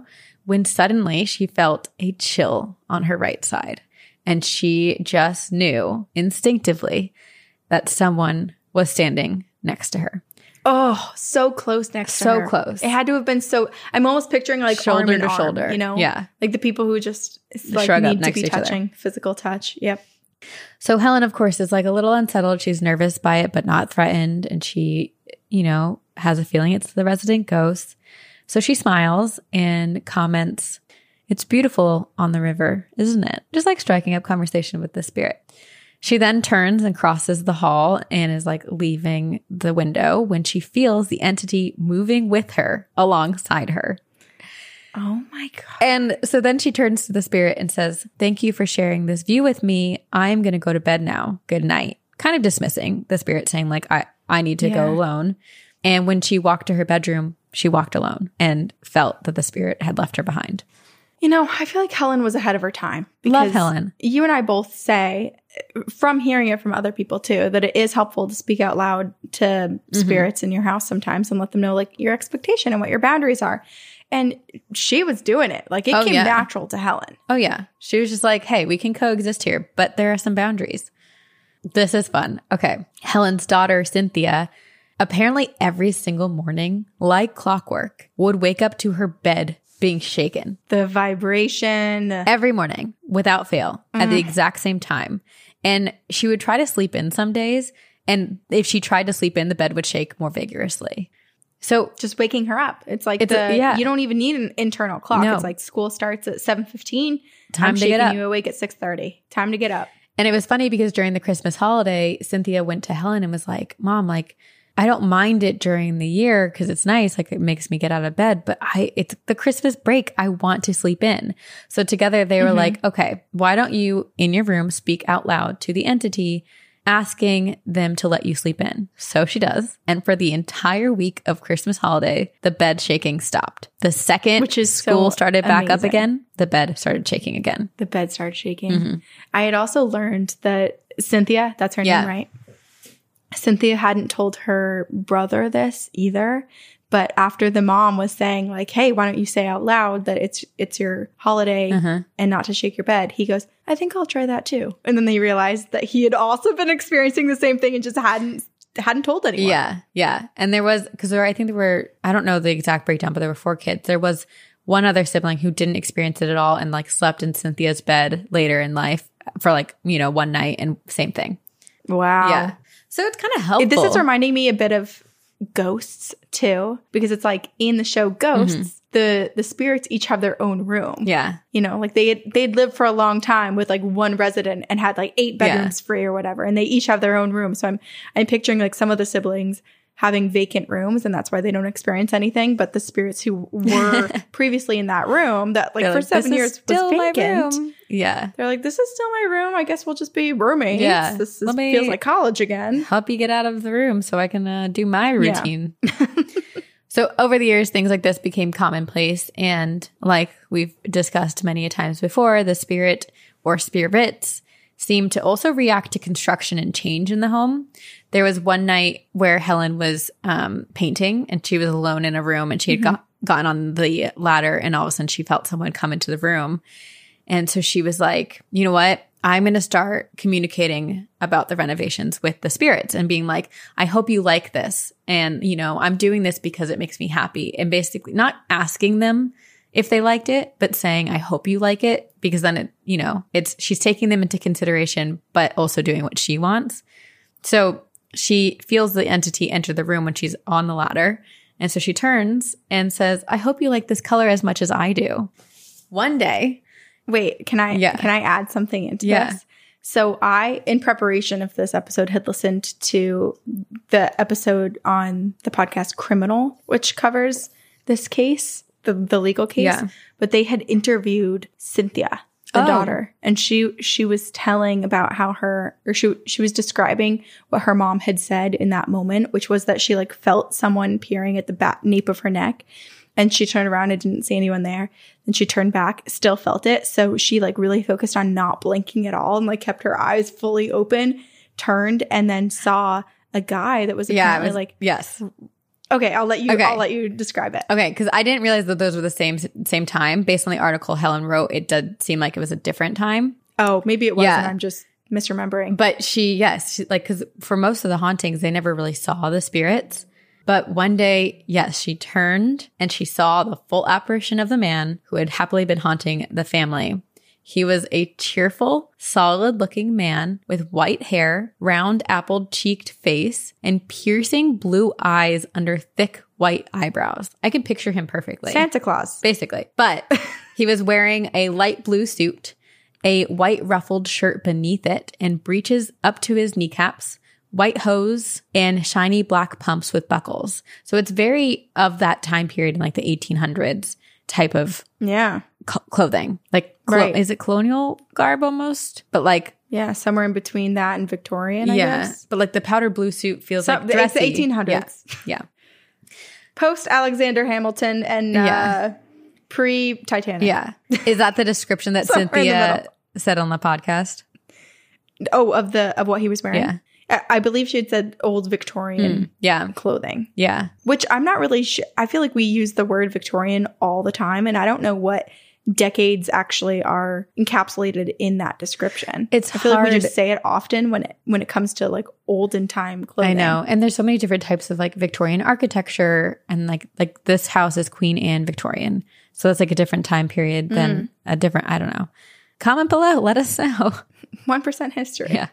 when suddenly she felt a chill on her right side. And she just knew instinctively that someone was standing next to her. Oh, so close next to So her. close. It had to have been so. I'm almost picturing like Shoulder arm in to arm, shoulder. you know? Yeah. Like the people who just like Shrug up need to next be to each other. touching, physical touch. Yep. So Helen, of course, is like a little unsettled. She's nervous by it, but not threatened. And she, you know, has a feeling it's the resident ghost. So she smiles and comments, "It's beautiful on the river, isn't it?" Just like striking up conversation with the spirit. She then turns and crosses the hall and is like leaving the window when she feels the entity moving with her alongside her. Oh my God. And so then she turns to the spirit and says, "Thank you for sharing this view with me. I'm going to go to bed now. Good night." Kind of dismissing the spirit, saying like, I, I need to Yeah. go alone. And when she walked to her bedroom, she walked alone and felt that the spirit had left her behind. You know, I feel like Helen was ahead of her time. Love because Helen. You and I both say, from hearing it from other people too, that it is helpful to speak out loud to spirits in your house sometimes and let them know like your expectation and what your boundaries are. And she was doing it. Like it Oh, came yeah. natural to Helen. Oh, yeah. She was just like, hey, we can coexist here, but there are some boundaries. This is fun. Okay. Helen's daughter, Cynthia, apparently every single morning, like clockwork, would wake up to her bed being shaken. The vibration. Every morning, without fail, at the exact same time. And she would try to sleep in some days. And if she tried to sleep in, the bed would shake more vigorously. So Just waking her up. It's like It's the, a- yeah. you don't even need an internal clock. No. It's like school starts at seven fifteen. Time I'm to shaking get up. you awake at six thirty. Time to get up. And it was funny because during the Christmas holiday, Cynthia went to Helen and was like, "Mom, like, I don't mind it during the year because it's nice. Like, it makes me get out of bed, but I, it's the Christmas break. I want to sleep in." So together they were Mm-hmm. like, "Okay, why don't you in your room speak out loud to the entity, asking them to let you sleep in?" So she does. And for the entire week of Christmas holiday, the bed shaking stopped. The second Which is school so started back up amazing. again, the bed started shaking again. The bed started shaking. Mm-hmm. I had also learned that Cynthia, that's her Yeah. name, right? Cynthia hadn't told her brother this either. But after the mom was saying like, "Hey, why don't you say out loud that it's it's your holiday Uh-huh. and not to shake your bed?" He goes, "I think I'll try that too." And then they realized that he had also been experiencing the same thing and just hadn't hadn't told anyone. Yeah, yeah. And there was, because there were, I think there were, I don't know the exact breakdown, but there were four kids. There was one other sibling who didn't experience it at all and like slept in Cynthia's bed later in life for like, you know, one night and same thing. Wow. Yeah. So it's kind of helpful. This is reminding me a bit of Ghosts too, because it's like in the show Ghosts, the the spirits each have their own room. Yeah. You know, like they they'd lived for a long time with like one resident and had like eight bedrooms free or whatever, and they each have their own room. So I'm I'm picturing like some of the siblings having vacant rooms, and that's why they don't experience anything. But the spirits who were previously in that room that like They're for like, seven "This is years still was my vacant. room." Yeah. They're like, "This is still my room. I guess we'll just be roommates. Yeah. This is, Let me- feels like college again." Help you get out of the room so I can uh, do my routine. So over the years, things like this became commonplace. And like we've discussed many a times before, the spirit or spirits seem to also react to construction and change in the home. There was one night where Helen was um, painting and she was alone in a room and she had got, gotten on the ladder and all of a sudden she felt someone come into the room. And so she was like, "You know what? I'm going to start communicating about the renovations with the spirits and being like, I hope you like this. And, you know, I'm doing this because it makes me happy." And basically not asking them if they liked it, but saying, "I hope you like it," because then it, you know, it's, she's taking them into consideration, but also doing what she wants. So she feels the entity enter the room when she's on the ladder. And so she turns and says, "I hope you like this color as much as I do." One day, Wait, can I Yeah. can I add something into Yeah. this? So I, in preparation of this episode, had listened to the episode on the podcast Criminal, which covers this case, the the legal case. Yeah. But they had interviewed Cynthia, the Oh. daughter, and she she was telling about how her or she she was describing what her mom had said in that moment, which was that she like felt someone peering at the back nape of her neck. And she turned around and didn't see anyone there. Then she turned back, still felt it. So she like really focused on not blinking at all and like kept her eyes fully open, turned, and then saw a guy that was yeah, it apparently was, like yes, Okay, I'll let you. Okay. I'll let you describe it. Okay, because I didn't realize that those were the same same time. Based on the article Helen wrote, it did seem like it was a different time. Oh, maybe it wasn't. Yeah. I'm just misremembering. But she, yes, she, like, because for most of the hauntings, they never really saw the spirits. But one day, yes, she turned and she saw the full apparition of the man who had happily been haunting the family. He was a cheerful, solid-looking man with white hair, round apple-cheeked face, and piercing blue eyes under thick white eyebrows. I can picture him perfectly. Santa Claus. Basically. But he was wearing a light blue suit, a white ruffled shirt beneath it, and breeches up to his kneecaps, white hose, and shiny black pumps with buckles. So it's very of that time period in like the eighteen hundreds type of Yeah. cl- clothing. Like, clo- Right. is it colonial garb almost? But like, Yeah, somewhere in between that and Victorian, I yeah. guess. But like the powder blue suit feels So, like it's dressy. the eighteen hundreds. Yeah. Post Alexander Hamilton and Yeah. uh, pre Titanic. Yeah. Yeah. Is that the description that Somewhere in the Cynthia middle. said on the podcast? Oh, of the of what he was wearing. Yeah. I, I believe she had said old Victorian Mm. Yeah. clothing, Yeah. which I'm not really sure. I feel like we use the word Victorian all the time, and I don't know what decades actually are encapsulated in that description. It's I feel like we hard. just say it often when it when it comes to like olden time clothing. I know. And there's so many different types of like Victorian architecture, and like like this house is Queen Anne Victorian. So it's like a different time period than Mm. a different, I don't know. Comment below. Let us know. One percent history. Yeah.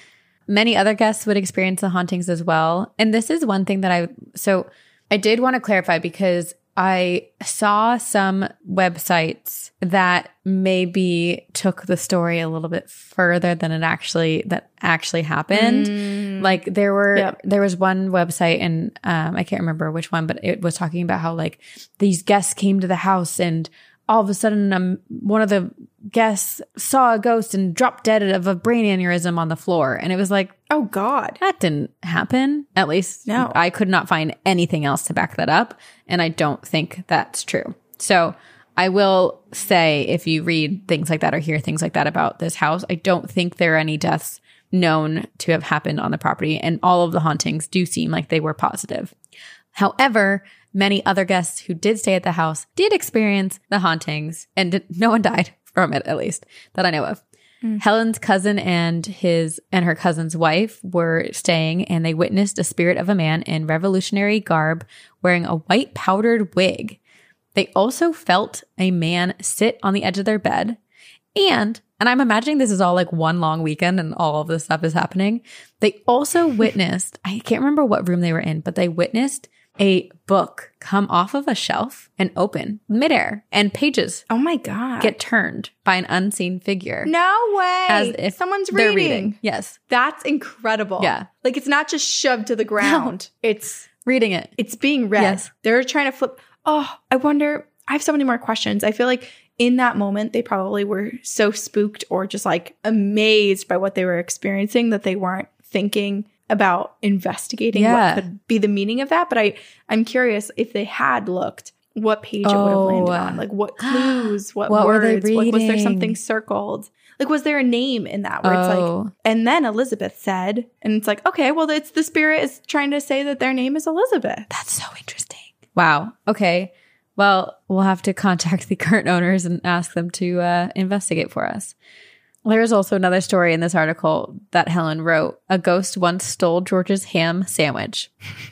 Many other guests would experience the hauntings as well. And this is one thing that I, so I did want to clarify because I saw some websites that maybe took the story a little bit further than it actually, that actually happened. Mm. Like there were, Yep. there was one website and um, I can't remember which one, but it was talking about how like these guests came to the house and all of a sudden um, one of the guests saw a ghost and dropped dead of a brain aneurysm on the floor. And it was like, Oh God. that didn't happen. At least No. I could not find anything else to back that up. And I don't think that's true. So I will say if you read things like that or hear things like that about this house, I don't think there are any deaths known to have happened on the property. And all of the hauntings do seem like they were positive. However, many other guests who did stay at the house did experience the hauntings, and did, no one died from it, at least that I know of. Mm. Helen's cousin and his and her cousin's wife were staying, and they witnessed a spirit of a man in revolutionary garb wearing a white powdered wig. They also felt a man sit on the edge of their bed. And, and I'm imagining this is all like one long weekend and all of this stuff is happening. They also witnessed, I can't remember what room they were in, but they witnessed a book come off of a shelf and open midair, and pages Oh my God. get turned by an unseen figure. no way. As if someone's they're reading. reading. Yes. That's incredible. Yeah. Like it's not just shoved to the ground. It's Reading it. it's being read. Yes. They're trying to flip. Oh, I wonder. I have so many more questions. I feel like in that moment, they probably were so spooked or just like amazed by what they were experiencing that they weren't thinking about investigating Yeah. what could be the meaning of that. But I, I'm curious if they had looked, what page it would have landed Oh. on. Like what clues, what, What were words, they what, was there reading? something circled? Like, was there a name in that where it's like, Oh. and then Elizabeth said, and it's like, okay, well, it's the spirit is trying to say that their name is Elizabeth. That's so interesting. Wow. Okay. Well, we'll have to contact the current owners and ask them to uh, investigate for us. There is also another story in this article that Helen wrote. A ghost once stole George's ham sandwich.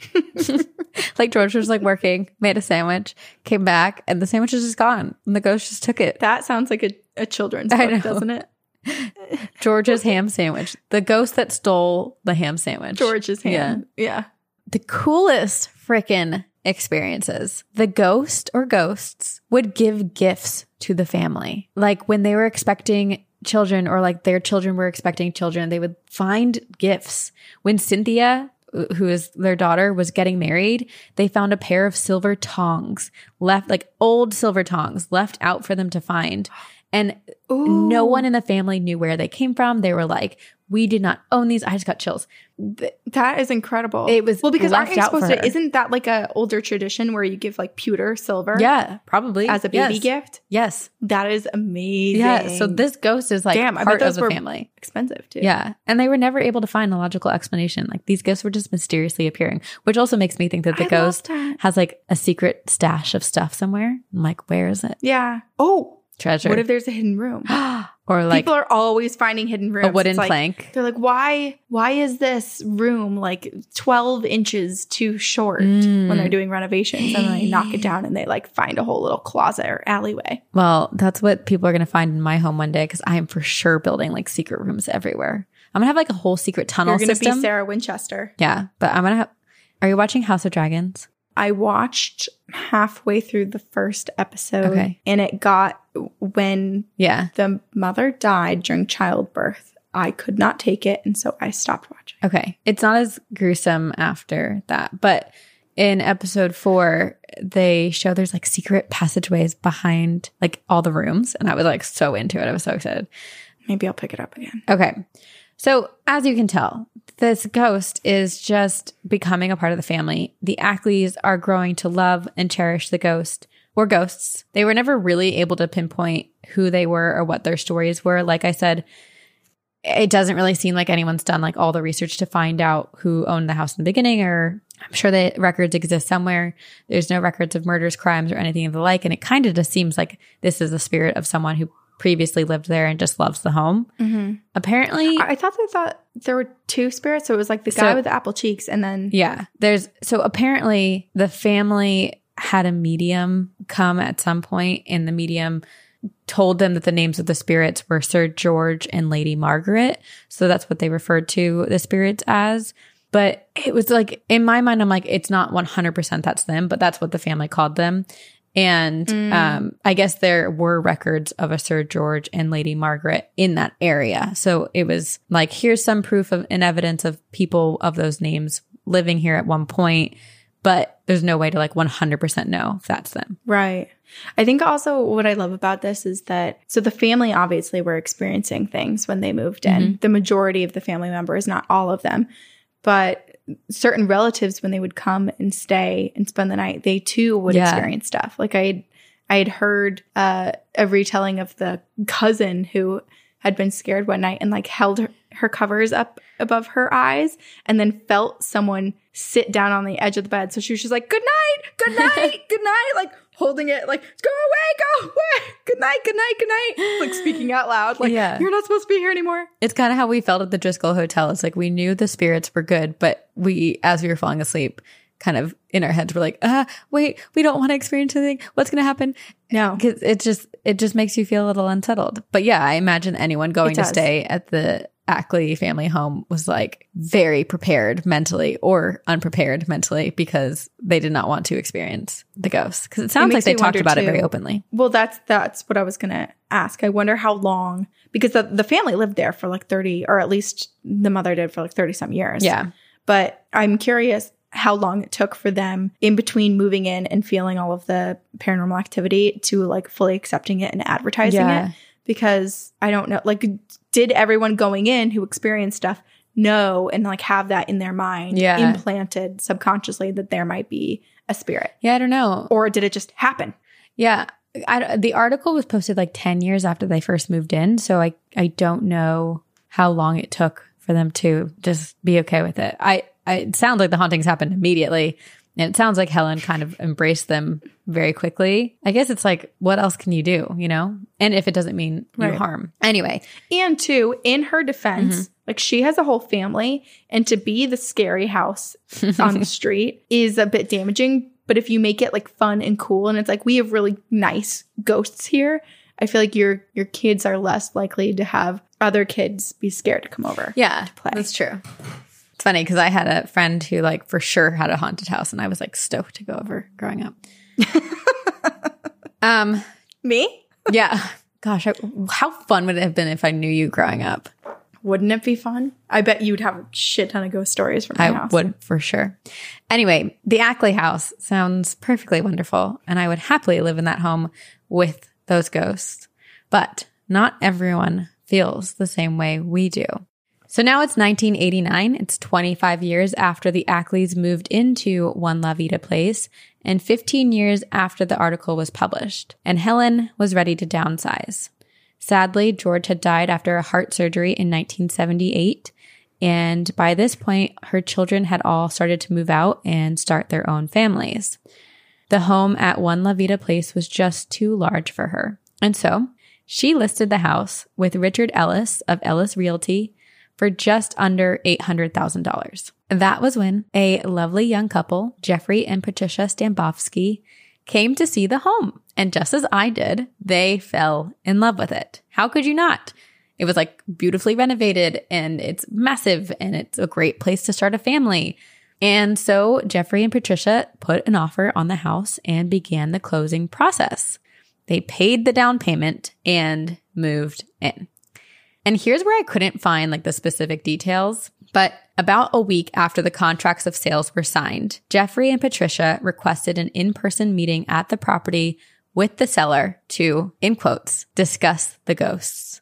Like George was like working, made a sandwich, came back, and the sandwich is just gone. And the ghost just took it. That sounds like a, a children's I book, know. doesn't it? George's ham sandwich. The ghost that stole the ham sandwich. George's hand. Yeah. The coolest frickin' experiences. The ghost or ghosts would give gifts to the family. Like when they were expecting children or like their children were expecting children, they would find gifts. When Cynthia, who is their daughter, was getting married, they found a pair of silver tongs left, like old silver tongs left out for them to find. And Ooh. no one in the family knew where they came from. They were like we did not own these. I just got chills. Th- that is incredible. It was well because aren't left you out for supposed to? her. Isn't that like a older tradition where you give like pewter, silver, Yeah, probably. as a baby Yes. gift? Yes. That is amazing. Yeah. So this ghost is like Damn, I bet part those of the were family. expensive too. Yeah. And they were never able to find a logical explanation. Like these ghosts were just mysteriously appearing, which also makes me think that the I love ghost that. has like a secret stash of stuff somewhere. I'm like, where is it? Yeah. Oh, Treasure. what if there's a hidden room? or like People are always finding hidden rooms. a wooden It's like- plank. They're like, why? Why is this room like twelve inches too short Mm. when they're doing renovations? And then they knock it down and they like find a whole little closet or alleyway. Well, that's what people are going to find in my home one day because I am for sure building like secret rooms everywhere. I'm going to have like a whole secret tunnel You're going to system. be Sarah Winchester. Yeah. But I'm going to have. Are you watching House of Dragons? I watched halfway through the first episode, Okay. and it got when Yeah. the mother died during childbirth. I could not take it, and so I stopped watching. Okay. It's not as gruesome after that. But in episode four, they show there's like secret passageways behind like all the rooms. And I was like so into it. I was so excited. Maybe I'll pick it up again. Okay. So as you can tell, this ghost is just becoming a part of the family. The Ackleys are growing to love and cherish the ghost or ghosts. They were never really able to pinpoint who they were or what their stories were. Like I said, it doesn't really seem like anyone's done like all the research to find out who owned the house in the beginning, or I'm sure the records exist somewhere. There's no records of murders, crimes, or anything of the like. And it kind of just seems like this is the spirit of someone who previously lived there and just loves the home. Mm-hmm. Apparently, I thought they thought there were two spirits. So it was like the guy So- with the apple cheeks, and then yeah, there's so apparently the family had a medium come at some point, and the medium told them that the names of the spirits were Sir George and Lady Margaret. So that's what they referred to the spirits as. But it was like, in my mind, I'm like, it's not one hundred percent that's them, but that's what the family called them. And Mm. um, I guess there were records of a Sir George and Lady Margaret in that area. So it was like, here's some proof of and evidence of people of those names living here at one point, but there's no way to like one hundred percent know if that's them. right. I think also what I love about this is that, so the family obviously were experiencing things when they moved in. Mhm. The majority of the family members, not all of them, but certain relatives, when they would come and stay and spend the night, they too would Yeah. experience stuff. Like I had, I had heard uh, a retelling of the cousin who had been scared one night and like held her, her covers up above her eyes and then felt someone sit down on the edge of the bed. So she was just like, good night, good night, good night, like holding it, like, go away, go away, good night, good night, good night, like speaking out loud, like, Yeah. you're not supposed to be here anymore. It's kind of how we felt at the Driscoll Hotel. It's like we knew the spirits were good, but we, as we were falling asleep, kind of in our heads, we're like, uh, wait, we don't want to experience anything. What's going to happen? No. Because it just, it just makes you feel a little unsettled. But yeah, I imagine anyone going It to does. stay at the Ackley family home was like very prepared mentally or unprepared mentally because they did not want to experience the ghosts. Because it sounds like makes they me talked wonder, about it too. very openly. Well, that's that's what I was going to ask. I wonder how long, because the, the family lived there for like thirty, or at least the mother did for like thirty some years. Yeah. But I'm curious how long it took for them in between moving in and feeling all of the paranormal activity to like fully accepting it and advertising Yeah. it. Because I don't know, like, did everyone going in who experienced stuff know and like have that in their mind Yeah. implanted subconsciously that there might be a spirit? Yeah, I don't know. Or did it just happen? Yeah. I, the article was posted like ten years after they first moved in. So I, I don't know how long it took for them to just be okay with it. I, I it sounds like the hauntings happened immediately. And it sounds like Helen kind of embraced them very quickly. I guess it's like, what else can you do, you know? And if it doesn't mean you Right. harm. Anyway. And two, in her defense, Mm-hmm. like she has a whole family, and to be the scary house on the street is a bit damaging. But if you make it like fun and cool, and it's like, we have really nice ghosts here, I feel like your your kids are less likely to have other kids be scared to come over. Yeah, play. that's true. It's funny because I had a friend who like for sure had a haunted house and I was like stoked to go over growing up. um, Me? yeah. Gosh, I, how fun would it have been if I knew you growing up? Wouldn't it be fun? I bet you'd have a shit ton of ghost stories from my I house. would for sure. Anyway, the Ackley house sounds perfectly wonderful and I would happily live in that home with those ghosts. But not everyone feels the same way we do. So now it's nineteen eighty-nine. It's twenty-five years after the Ackleys moved into One La Vida Place and fifteen years after the article was published. And Helen was ready to downsize. Sadly, George had died after a heart surgery in nineteen seventy-eight. And by this point, her children had all started to move out and start their own families. The home at One La Vida Place was just too large for her. And so she listed the house with Richard Ellis of Ellis Realty for just under eight hundred thousand dollars. That was when a lovely young couple, Jeffrey and Patricia Stambovsky, came to see the home. And just as I did, they fell in love with it. How could you not? It was like beautifully renovated and it's massive and it's a great place to start a family. And so Jeffrey and Patricia put an offer on the house and began the closing process. They paid the down payment and moved in. And here's where I couldn't find like the specific details, but about a week after the contracts of sales were signed, Jeffrey and Patricia requested an in-person meeting at the property with the seller to, in quotes, discuss the ghosts.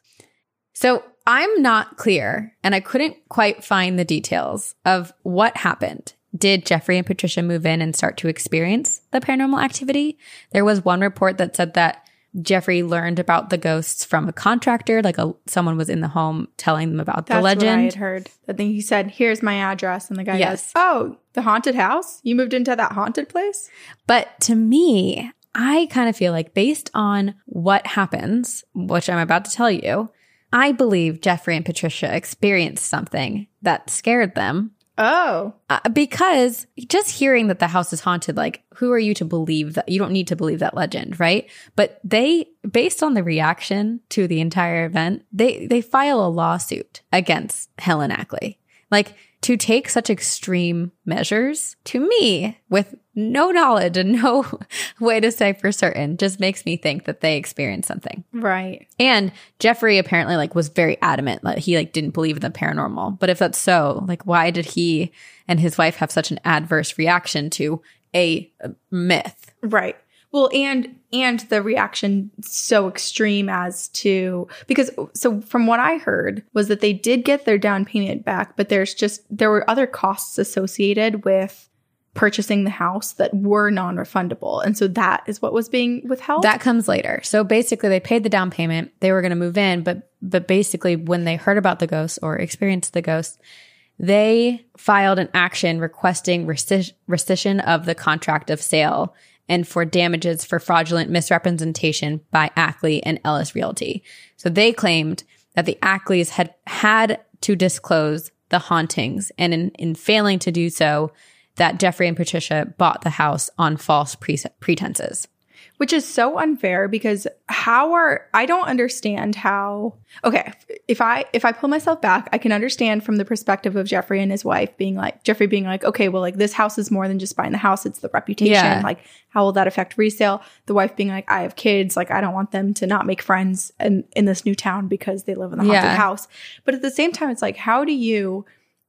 So I'm not clear, and I couldn't quite find the details of what happened. Did Jeffrey and Patricia move in and start to experience the paranormal activity? There was one report that said that Jeffrey learned about the ghosts from a contractor, like a someone was in the home telling them about That's the legend. What I had heard. I think he said, "Here's my address," and the guy Yes. goes, "Oh, the haunted house? You moved into that haunted place?" But to me, I kind of feel like based on what happens, which I'm about to tell you, I believe Jeffrey and Patricia experienced something that scared them. Oh. Uh, because just hearing that the house is haunted, like, who are you to believe that? You don't need to believe that legend, right? But they, based on the reaction to the entire event, they, they file a lawsuit against Helen Ackley. Like, to take such extreme measures, to me, with no knowledge and no way to say for certain, just makes me think that they experienced something. Right. And Jeffrey apparently like was very adamant that he like didn't believe in the paranormal. But if that's so, like why did he and his wife have such an adverse reaction to a, a myth? Right. Well, and and the reaction so extreme as to, because so from what I heard was that they did get their down payment back, but there's just, there were other costs associated with purchasing the house that were non-refundable. And so that is what was being withheld? That comes later. So basically they paid the down payment. They were going to move in, but but basically when they heard about the ghosts or experienced the ghosts, they filed an action requesting rescind- rescission of the contract of sale and for damages for fraudulent misrepresentation by Ackley and Ellis Realty. So they claimed that the Ackleys had had to disclose the hauntings, and in, in failing to do so, that Jeffrey and Patricia bought the house on false pre- pretenses. Which is so unfair because how are, I don't understand how, okay, if I, if I pull myself back, I can understand from the perspective of Jeffrey and his wife being like, Jeffrey being like, okay, well, like this house is more than just buying the house. It's the reputation. Yeah. Like, how will that affect resale? The wife being like, I have kids. Like, I don't want them to not make friends in, in this new town because they live in the haunted Yeah. house. But at the same time, it's like, how do you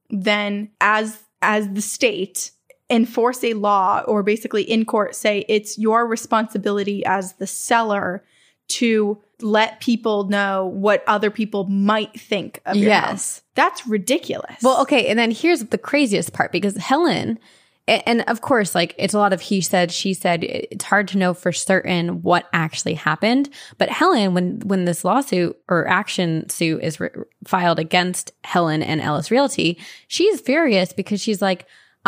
then as, as the state enforce a law or basically in court say it's your responsibility as the seller to let people know what other people might think of your Yes. house? That's ridiculous. Well, okay. And then here's the craziest part, because Helen, and, and of course, like it's a lot of he said, she said, it's hard to know for certain what actually happened. But Helen, when, when this lawsuit or action suit is re- filed against Helen and Ellis Realty, she's furious because she's like,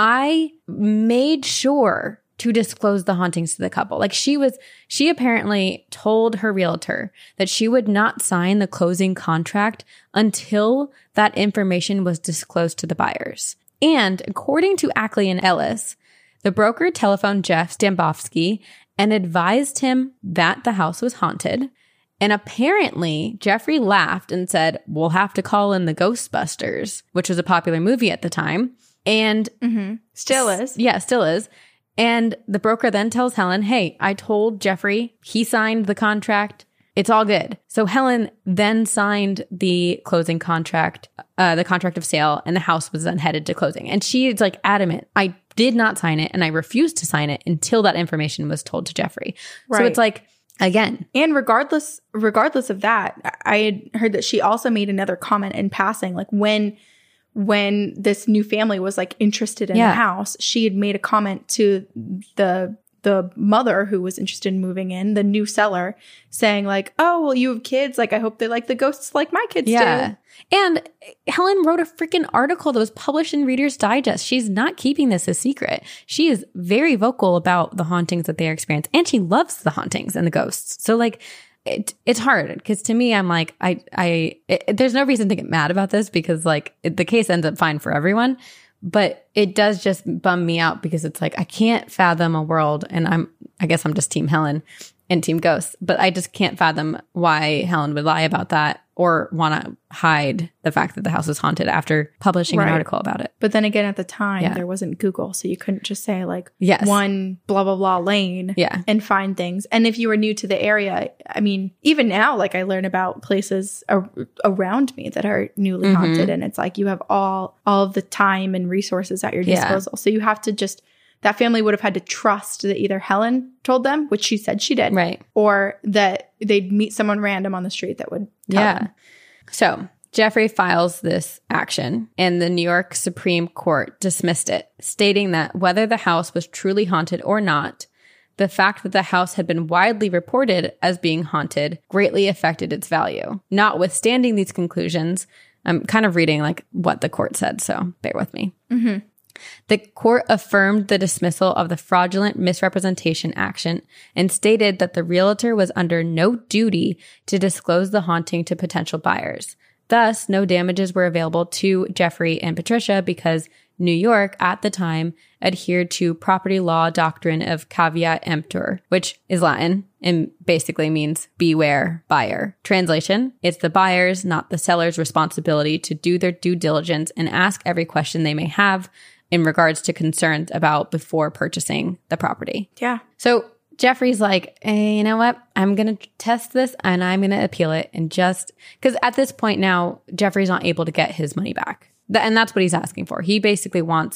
I made sure to disclose the hauntings to the couple. Like she was, she apparently told her realtor that she would not sign the closing contract until that information was disclosed to the buyers. And according to Ackley and Ellis, the broker telephoned Jeff Stambovsky and advised him that the house was haunted. And apparently Jeffrey laughed and said, we'll have to call in the Ghostbusters, which was a popular movie at the time. And mm-hmm. still is. Yeah, still is. And the broker then tells Helen, hey, I told Jeffrey, he signed the contract. It's all good. So Helen then signed the closing contract, uh, the contract of sale, and the house was then headed to closing. And she's like adamant, I did not sign it and I refused to sign it until that information was told to Jeffrey. Right. So it's like, again. And regardless, regardless of that, I had heard that she also made another comment in passing, like when, when this new family was like interested in Yeah. the house, she had made a comment to the the mother who was interested in moving in, the new seller, saying like, oh, well, you have kids. Like, I hope they like the ghosts like my kids Yeah. do. And Helen wrote a freaking article that was published in Reader's Digest. She's not keeping this a secret. She is very vocal about the hauntings that they experience, and she loves the hauntings and the ghosts. So like, it, it's hard because to me, I'm like, I, I, it, there's no reason to get mad about this because like it, the case ends up fine for everyone. But it does just bum me out because it's like, I can't fathom a world, and I'm, I guess I'm just Team Helen and Team Ghosts, but I just can't fathom why Helen would lie about that or want to hide the fact that the house is haunted after publishing Right. an article about it. But then again, at the time, Yeah. there wasn't Google, so you couldn't just say like Yes. one blah, blah, blah lane Yeah. and find things. And if you were new to the area, I mean, even now, like I learn about places ar- around me that are newly Mhm. haunted, and it's like you have all all of the time and resources at your Yeah. disposal. So you have to just, that family would have had to trust that either Helen told them, which she said she did, Right. or that they'd meet someone random on the street that would tell Yeah. them. So Jeffrey files this action, and the New York Supreme Court dismissed it, stating that whether the house was truly haunted or not, the fact that the house had been widely reported as being haunted greatly affected its value. Notwithstanding these conclusions, I'm kind of reading like what the court said, so bear with me. Mm-hmm. The court affirmed the dismissal of the fraudulent misrepresentation action and stated that the realtor was under no duty to disclose the haunting to potential buyers. Thus, no damages were available to Jeffrey and Patricia because New York at the time adhered to property law doctrine of caveat emptor, which is Latin and basically means beware buyer. Translation, it's the buyer's, not the seller's responsibility to do their due diligence and ask every question they may have in regards to concerns about before purchasing the property. Yeah. So Jeffrey's like, hey, you know what? I'm going to test this and I'm going to appeal it. And just because at this point now, Jeffrey's not able to get his money back. Th- and that's what he's asking for. He basically wants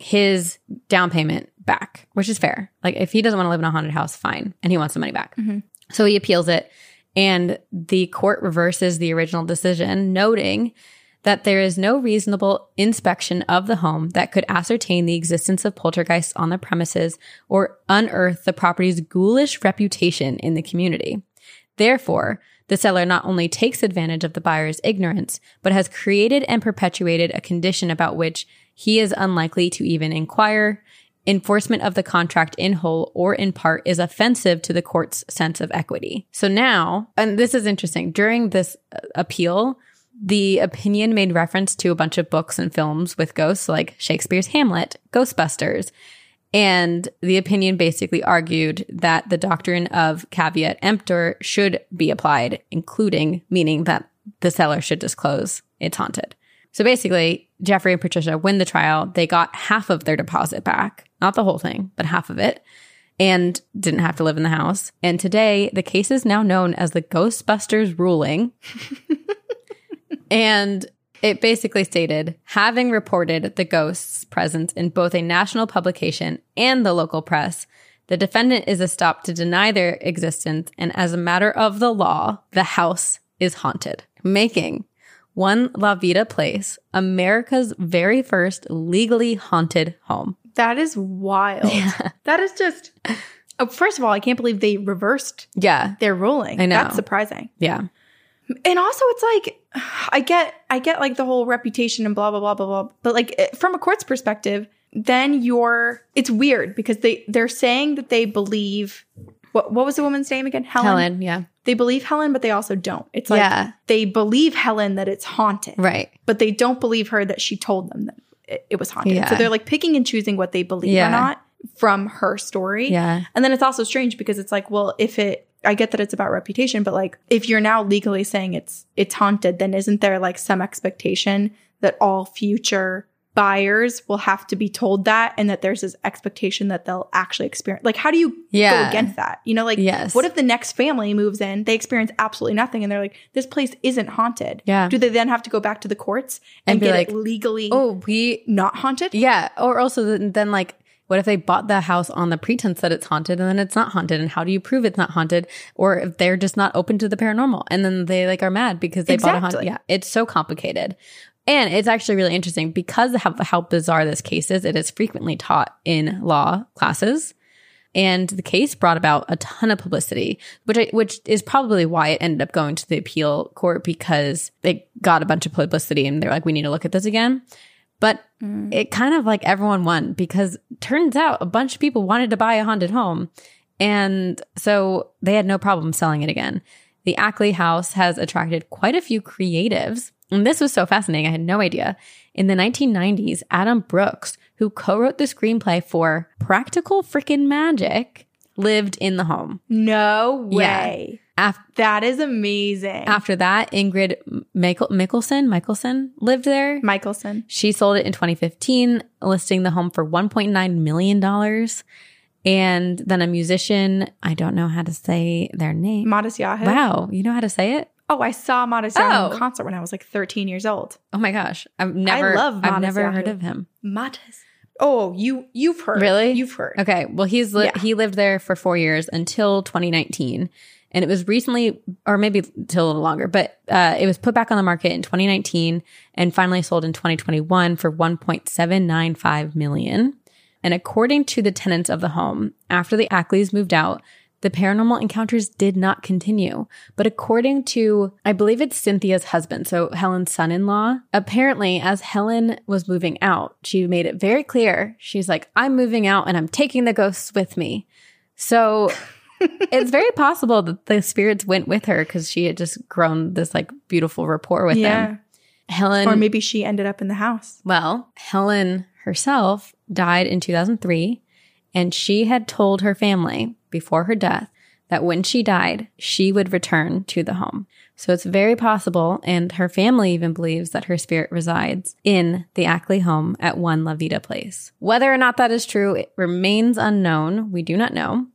his down payment back, which is fair. Like if he doesn't want to live in a haunted house, fine. And he wants the money back. Mm-hmm. So he appeals it. And the court reverses the original decision, noting that there is no reasonable inspection of the home that could ascertain the existence of poltergeists on the premises or unearth the property's ghoulish reputation in the community. Therefore, the seller not only takes advantage of the buyer's ignorance, but has created and perpetuated a condition about which he is unlikely to even inquire. Enforcement of the contract in whole or in part is offensive to the court's sense of equity. So now, and this is interesting, during this appeal, the opinion made reference to a bunch of books and films with ghosts like Shakespeare's Hamlet, Ghostbusters. And the opinion basically argued that the doctrine of caveat emptor should be applied, including meaning that the seller should disclose it's haunted. So basically, Jeffrey and Patricia win the trial. They got half of their deposit back, not the whole thing, but half of it, and didn't have to live in the house. And today, the case is now known as the Ghostbusters ruling. And it basically stated, having reported the ghost's presence in both a national publication and the local press, the defendant is estopped to deny their existence, and as a matter of the law, the house is haunted, making One La Vida Place America's very first legally haunted home. That is wild. Yeah. That is just, oh, first of all, I can't believe they reversed Yeah, their ruling. I know. That's surprising. yeah, And also it's like, I get, I get like the whole reputation and blah, blah, blah, blah, blah. But like it- from a court's perspective, then you're, it's weird because they, they're saying that they believe, what, what was the woman's name again? Helen. Helen, yeah, They believe Helen, but they also don't. It's like Yeah. they believe Helen that it's haunted, right, but they don't believe her that she told them that it, it was haunted. Yeah. So they're like picking and choosing what they believe Yeah. or not from her story. yeah, And then it's also strange because it's like, well, if it, I get that it's about reputation, but like if you're now legally saying it's it's haunted, then isn't there like some expectation that all future buyers will have to be told that, and that there's this expectation that they'll actually experience? Like, how do you Yeah. go against that? You know, like Yes. what if the next family moves in, they experience absolutely nothing, and they're like, this place isn't haunted? Yeah. Do they then have to go back to the courts and, And be get like, it legally oh, we not haunted? Yeah. Or also then, then like What if they bought the house on the pretense that it's haunted and then it's not haunted? And how do you prove it's not haunted? Or if they're just not open to the paranormal and then they like are mad because they Exactly. bought a haunted. Yeah, it's so complicated. And it's actually really interesting because of how, how bizarre this case is. It is frequently taught in law classes. And the case brought about a ton of publicity, which I, which is probably why it ended up going to the appeal court, because they got a bunch of publicity and they're like, we need to look at this again. But mm. it kind of like everyone won, because turns out a bunch of people wanted to buy a haunted home. And so they had no problem selling it again. The Ackley house has attracted quite a few creatives. And this was so fascinating. I had no idea. In the nineteen nineties, Adam Brooks, who co-wrote the screenplay for Practical Frickin' Magic, lived in the home. No way. Yeah. Af- that is amazing. After that, Ingrid Michael- Michelson, Michelson lived there. Michelson. She sold it in twenty fifteen, listing the home for one point nine million dollars. And then a musician, I don't know how to say their name. Modest Yahoo. Wow. You know how to say it? Oh, I saw Modest Yahoo Oh. in concert when I was like thirteen years old. Oh my gosh. I've never, I love Modest I've never Yahoo. heard of him. Modest. Oh, you, you've heard. Really? You've heard. Okay. Well, he's li- Yeah. he lived there for four years until twenty nineteen. And it was recently, or maybe till a little longer, but uh, it was put back on the market in twenty nineteen and finally sold in twenty twenty-one for one point seven nine five million dollars. And according to the tenants of the home, after the Ackleys moved out, the paranormal encounters did not continue. But according to, I believe it's Cynthia's husband, so Helen's son-in-law, apparently as Helen was moving out, she made it very clear. She's like, I'm moving out and I'm taking the ghosts with me. So it's very possible that the spirits went with her because she had just grown this like beautiful rapport with Yeah. them. Helen, Or maybe she ended up in the house. well, Helen herself died in two thousand three, and she had told her family before her death that when she died, she would return to the home. So it's very possible, and her family even believes that her spirit resides in the Ackley home at One La Vida Place. Whether or not that is true, it remains unknown. We do not know.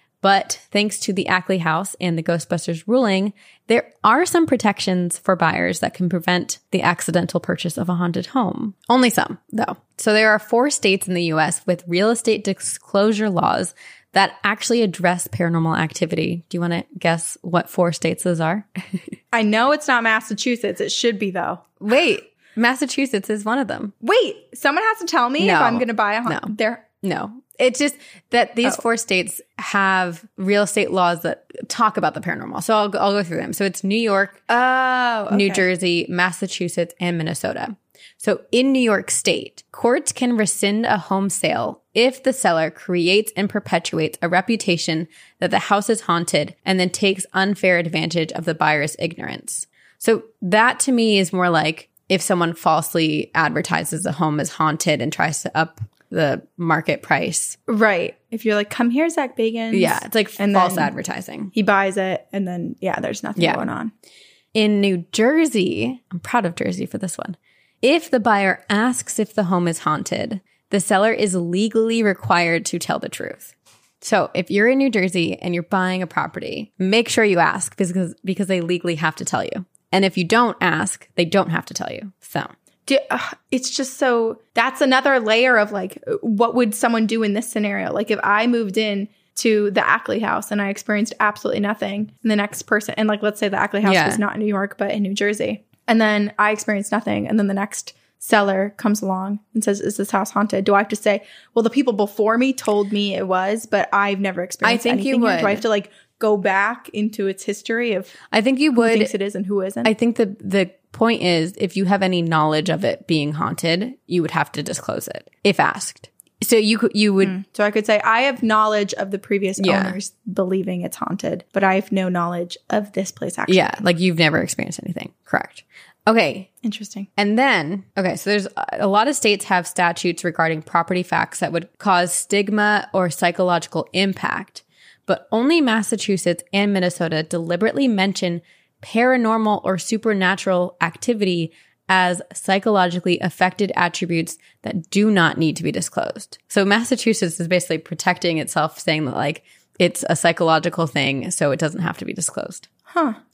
But thanks to the Ackley house and the Ghostbusters ruling, there are some protections for buyers that can prevent the accidental purchase of a haunted home. Only some, though. So there are four states in the U S with real estate disclosure laws that actually address paranormal activity. Do you want to guess what four states those are? I know it's not Massachusetts. It should be, though. Wait, Massachusetts is one of them. Wait, someone has to tell me No. if I'm going to buy a home. No. There. No. It's just that these Oh. four states have real estate laws that talk about the paranormal. So I'll, I'll go through them. So it's New York, Oh, okay. New Jersey, Massachusetts, and Minnesota. So in New York State, courts can rescind a home sale if the seller creates and perpetuates a reputation that the house is haunted and then takes unfair advantage of the buyer's ignorance. So that to me is more like if someone falsely advertises a home as haunted and tries to up the market price. Right. If you're like, come here, Zach Bagans. Yeah, it's like And false then advertising. He buys it, and then, yeah, there's nothing Yeah. going on. In New Jersey, I'm proud of Jersey for this one. If the buyer asks if the home is haunted, the seller is legally required to tell the truth. So if you're in New Jersey and you're buying a property, make sure you ask because, because they legally have to tell you. And if you don't ask, they don't have to tell you. So Do, uh, it's just so, that's another layer of like, what would someone do in this scenario? Like if I moved in to the Ackley house and I experienced absolutely nothing, and the next person, and like, let's say the Ackley house Yeah. was not in New York, but in New Jersey. And then I experienced nothing. And then the next seller comes along and says, is this house haunted? Do I have to say, well, the people before me told me it was, but I've never experienced think you anything here. Do would. I have to like go back into its history of I think you who would. thinks it is and who isn't? I think the the point is if you have any knowledge of it being haunted, you would have to disclose it if asked. So you could, you would, So I could say, I have knowledge of the previous Yeah. owners believing it's haunted, but I have no knowledge of this place actually. yeah, like you've never experienced anything. Correct. Okay. Interesting. And then, okay, so there's a lot of states have statutes regarding property facts that would cause stigma or psychological impact, but only Massachusetts and Minnesota deliberately mention paranormal or supernatural activity as psychologically affected attributes that do not need to be disclosed. So Massachusetts is basically protecting itself, saying that like it's a psychological thing, so it doesn't have to be disclosed. Huh.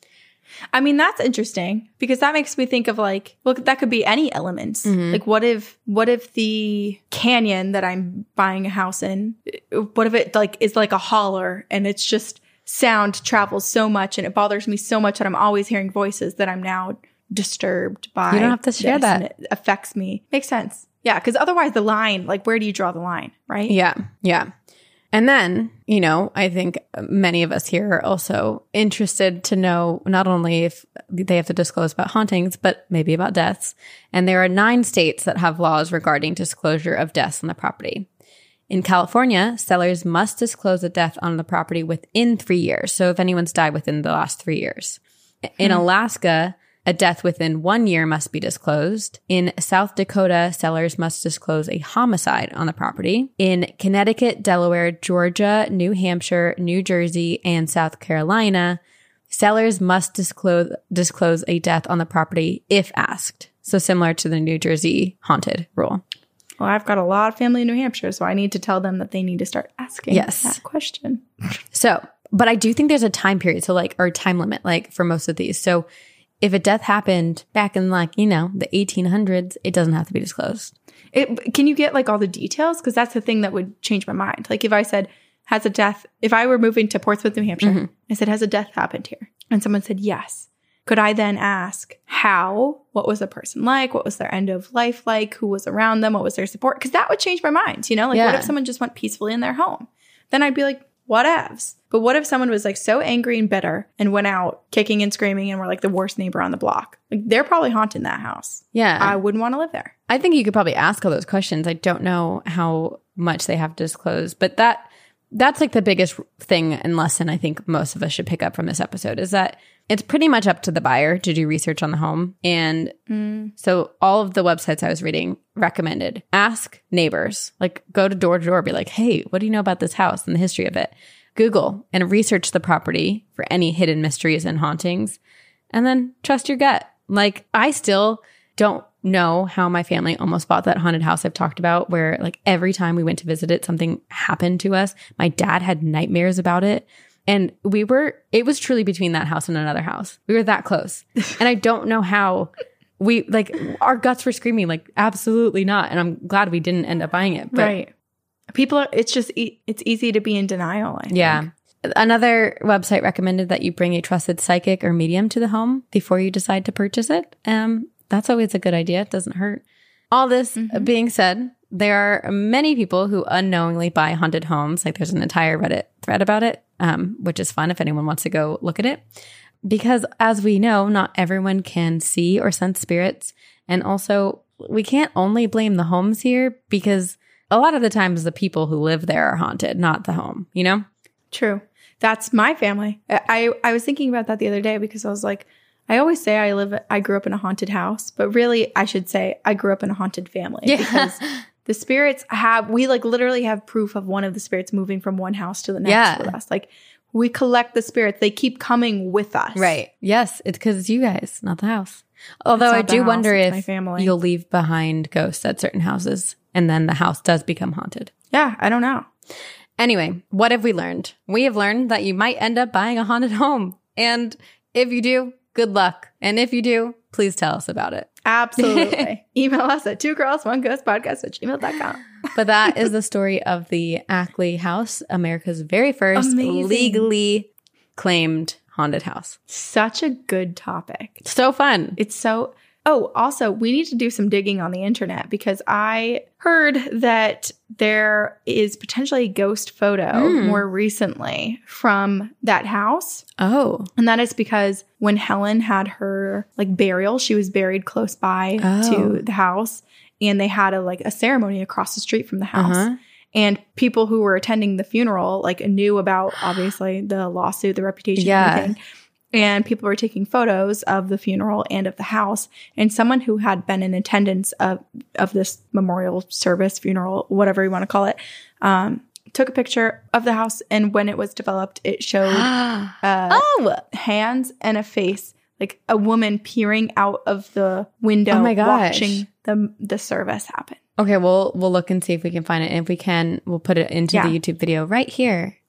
I mean, that's interesting because that makes me think of like, look, that could be any elements. Mm-hmm. Like what if, what if the canyon that I'm buying a house in, what if it like is like a holler and it's just sound travels so much and it bothers me so much that I'm always hearing voices that I'm now disturbed by. You don't have to share this that. and it affects me. Makes sense. Yeah. Cause otherwise the line, like where do you draw the line? Right. Yeah. Yeah. And then, you know, I think many of us here are also interested to know not only if they have to disclose about hauntings, but maybe about deaths. And there are nine states that have laws regarding disclosure of deaths on the property. In California, sellers must disclose a death on the property within three years. So if anyone's died within the last three years. In hmm. Alaska, a death within one year must be disclosed. In South Dakota, sellers must disclose a homicide on the property. In Connecticut, Delaware, Georgia, New Hampshire, New Jersey, and South Carolina, sellers must disclose disclose a death on the property if asked. So similar to the New Jersey haunted rule. Well, I've got a lot of family in New Hampshire, so I need to tell them that they need to start asking yes. that question. So, but I do think there's a time period, so like, or time limit, like for most of these. So if a death happened back in like, you know, the eighteen hundreds, it doesn't have to be disclosed. It, can you get like all the details? Because that's the thing that would change my mind. Like if I said, has a death, if I were moving to Portsmouth, New Hampshire, mm-hmm. I said, has a death happened here? And someone said, yes. Could I then ask how? What was the person like? What was their end of life like? Who was around them? What was their support? Because that would change my mind. You know, like yeah. what if someone just went peacefully in their home? Then I'd be like, whatevs. But what if someone was like so angry and bitter and went out kicking and screaming and were like the worst neighbor on the block? Like they're probably haunting that house. Yeah. I wouldn't want to live there. I think you could probably ask all those questions. I don't know how much they have to disclose, but that that's like the biggest thing and lesson I think most of us should pick up from this episode is that it's pretty much up to the buyer to do research on the home. And mm. so all of the websites I was reading recommended ask neighbors, like go to door to door, be like, hey, what do you know about this house and the history of it? Google and research the property for any hidden mysteries and hauntings, and then trust your gut. Like I still don't know how my family almost bought that haunted house I've talked about where like every time we went to visit it, something happened to us. My dad had nightmares about it. And we were, it was truly between that house and another house. We were that close. And I don't know how we, like, our guts were screaming, like, absolutely not. And I'm glad we didn't end up buying it. But right. People are, it's just, e- it's easy to be in denial, I think. Yeah. Another website recommended that you bring a trusted psychic or medium to the home before you decide to purchase it. Um, that's always a good idea. It doesn't hurt. All this mm-hmm. being said, there are many people who unknowingly buy haunted homes. Like there's an entire Reddit thread about it, um, which is fun if anyone wants to go look at it. Because as we know, not everyone can see or sense spirits. And also, we can't only blame the homes here because a lot of the times the people who live there are haunted, not the home, you know? True. That's my family. I, I was thinking about that the other day because I was like, I always say I live, I grew up in a haunted house, but really I should say I grew up in a haunted family yeah. because the spirits have, we like literally have proof of one of the spirits moving from one house to the next yeah. with us. Like we collect the spirits. They keep coming with us. Right. Yes. It's because it's you guys, not the house. Although I do house, wonder if family. You'll leave behind ghosts at certain houses and then the house does become haunted. Yeah. I don't know. Anyway, what have we learned? We have learned that you might end up buying a haunted home. And if you do, good luck. And if you do, please tell us about it. Absolutely. Email us at two girls one ghost podcast at gmail dot com. But that is the story of the Ackley House, America's very first Amazing. legally claimed haunted house. Such a good topic. So fun. It's so... Oh, also, we need to do some digging on the internet because I heard that there is potentially a ghost photo mm. more recently from that house. Oh. And that is because when Helen had her like burial, she was buried close by oh. to the house and they had a like a ceremony across the street from the house. Uh-huh. And people who were attending the funeral like knew about obviously the lawsuit, the reputation, yeah. everything. And people were taking photos of the funeral and of the house. And someone who had been in attendance of, of this memorial service, funeral, whatever you want to call it, um, took a picture of the house. And when it was developed, it showed uh, oh. hands and a face, like a woman peering out of the window, oh my gosh. watching the the service happen. Okay, we'll we'll look and see if we can find it. And if we can, we'll put it into yeah. the YouTube video right here.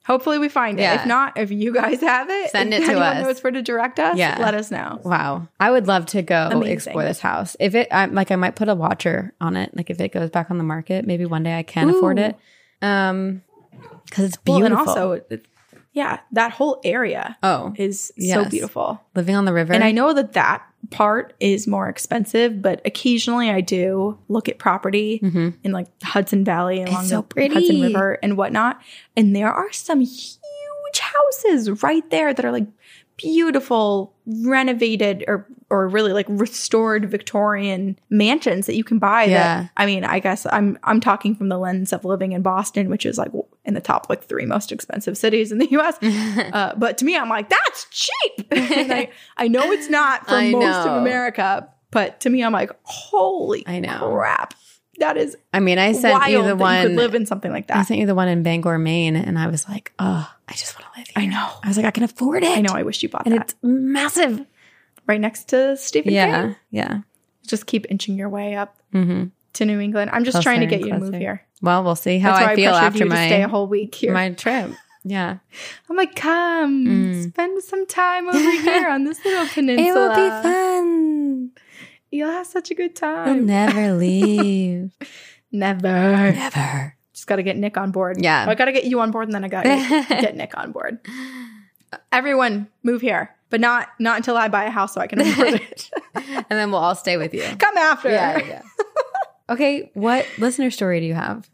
Hopefully we find it. Yeah. If not, if you guys have it, Send if it to anyone us. knows where to direct us, Yeah. let us know. Wow. I would love to go Amazing. explore this house. If it, I, like, I might put a watcher on it. Like, if it goes back on the market, maybe one day I can Ooh. afford it. Um, because it's Well, beautiful. and also, it- yeah, that whole area oh, is yes. so beautiful. living on the river. And I know that that part is more expensive, but occasionally I do look at property Mhm. in like Hudson Valley and It's along so the pretty. Hudson River and whatnot. And there are some huge houses right there that are like beautiful, renovated or or really like restored Victorian mansions that you can buy. Yeah. That, I mean, I guess I'm I'm talking from the lens of living in Boston, which is like in the top like three most expensive cities in the U S. uh, but to me, I'm like, that's cheap. And I, I know it's not for I most know. of America, but to me, I'm like, holy I know. crap. That is I mean, I sent wild you the that one. you could live in something like I that. sent you the one in Bangor, Maine, and I was like, oh, I just want to live here. I know. I was like, I can afford it. I know. I wish you bought And that. it's massive. Right next to Stephen Yeah. King. Yeah. Just keep inching your way up Mm-hmm. to New England. I'm just Closer trying to and get you to move closer. here. Well, we'll see how That's why I feel pressured after you to my stay a whole week here. my trip. Yeah. I'm like, come, Mm. spend some time over here on this little peninsula. It will be fun. You'll have such a good We'll time. never leave. Never. Never. Just got to get Nick on board. Yeah. Well, I got to get you on board, and then I got to get Nick on board. Everyone, move here, but not not until I buy a house so I can afford it. And then we'll all stay with you. Come after. yeah. Okay, what listener story do you have?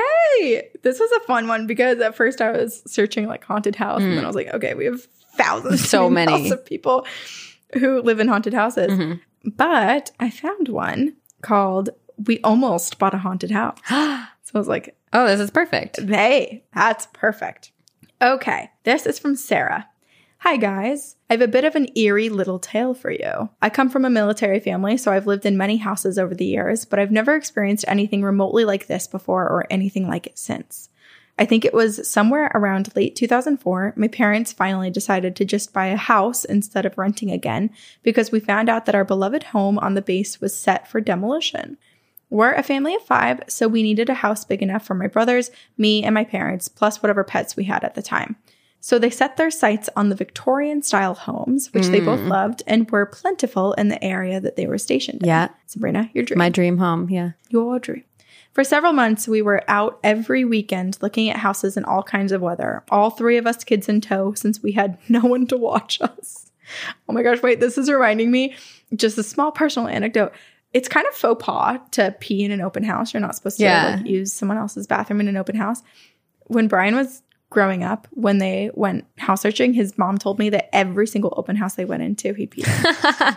Okay. This was a fun one because at first I was searching like haunted house, and then I was like, okay, we have thousands, So of many. emails of people who live in haunted houses. Mhm. But I found one called "We Almost Bought a Haunted House." So I was like, Oh, this is perfect. hey, that's perfect. Okay, this is from Sarah. Hi, guys. I have a bit of an eerie little tale for you. I come from a military family, so I've lived in many houses over the years, but I've never experienced anything remotely like this before or anything like it since. I think it was somewhere around late two thousand four, my parents finally decided to just buy a house instead of renting again because we found out that our beloved home on the base was set for demolition. We're a family of five, so we needed a house big enough for my brothers, me, and my parents, plus whatever pets we had at the time. So they set their sights on the Victorian-style homes, which they both loved, and were plentiful in the area that they were stationed in. Yeah. Sabrina, your dream. My dream home. Yeah. Your dream. For several months, we were out every weekend looking at houses in all kinds of weather, all three of us kids in tow since we had no one to watch us. Oh my gosh, wait, this is reminding me, just a small personal anecdote. It's kind of faux pas to pee in an open house. You're not supposed to Yeah. like, use someone else's bathroom in an open house. When Brian was growing up, when they went house searching, his mom told me that every single open house they went into, he peed in.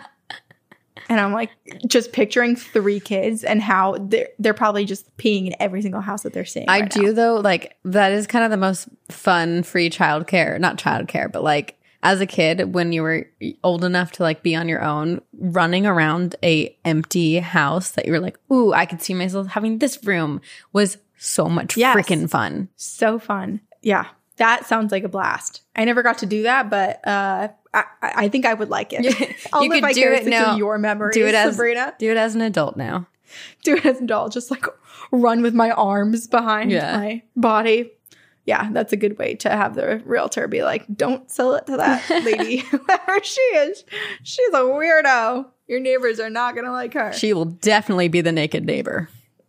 And I'm like, just picturing three kids and how they're, they're probably just peeing in every single house that they're seeing. I right do now. though, like that is kind of the most fun free childcare, not childcare, but like as a kid when you were old enough to like be on your own, running around a empty house that you were like, ooh, I could see myself having this room was so much Yes. freaking fun. So fun. Yeah. That sounds like a blast. I never got to do that, but uh, I, I think I would like it. I'll You live could do it vicariously now. through your memories, Do it as Sabrina. do it as an adult now. Do it as an adult. Just like run with my arms behind Yeah. my body. Yeah, that's a good way to have the realtor be like, don't sell it to that lady, whoever she is. She's a weirdo. Your neighbors are not going to like her. She will definitely be the naked neighbor.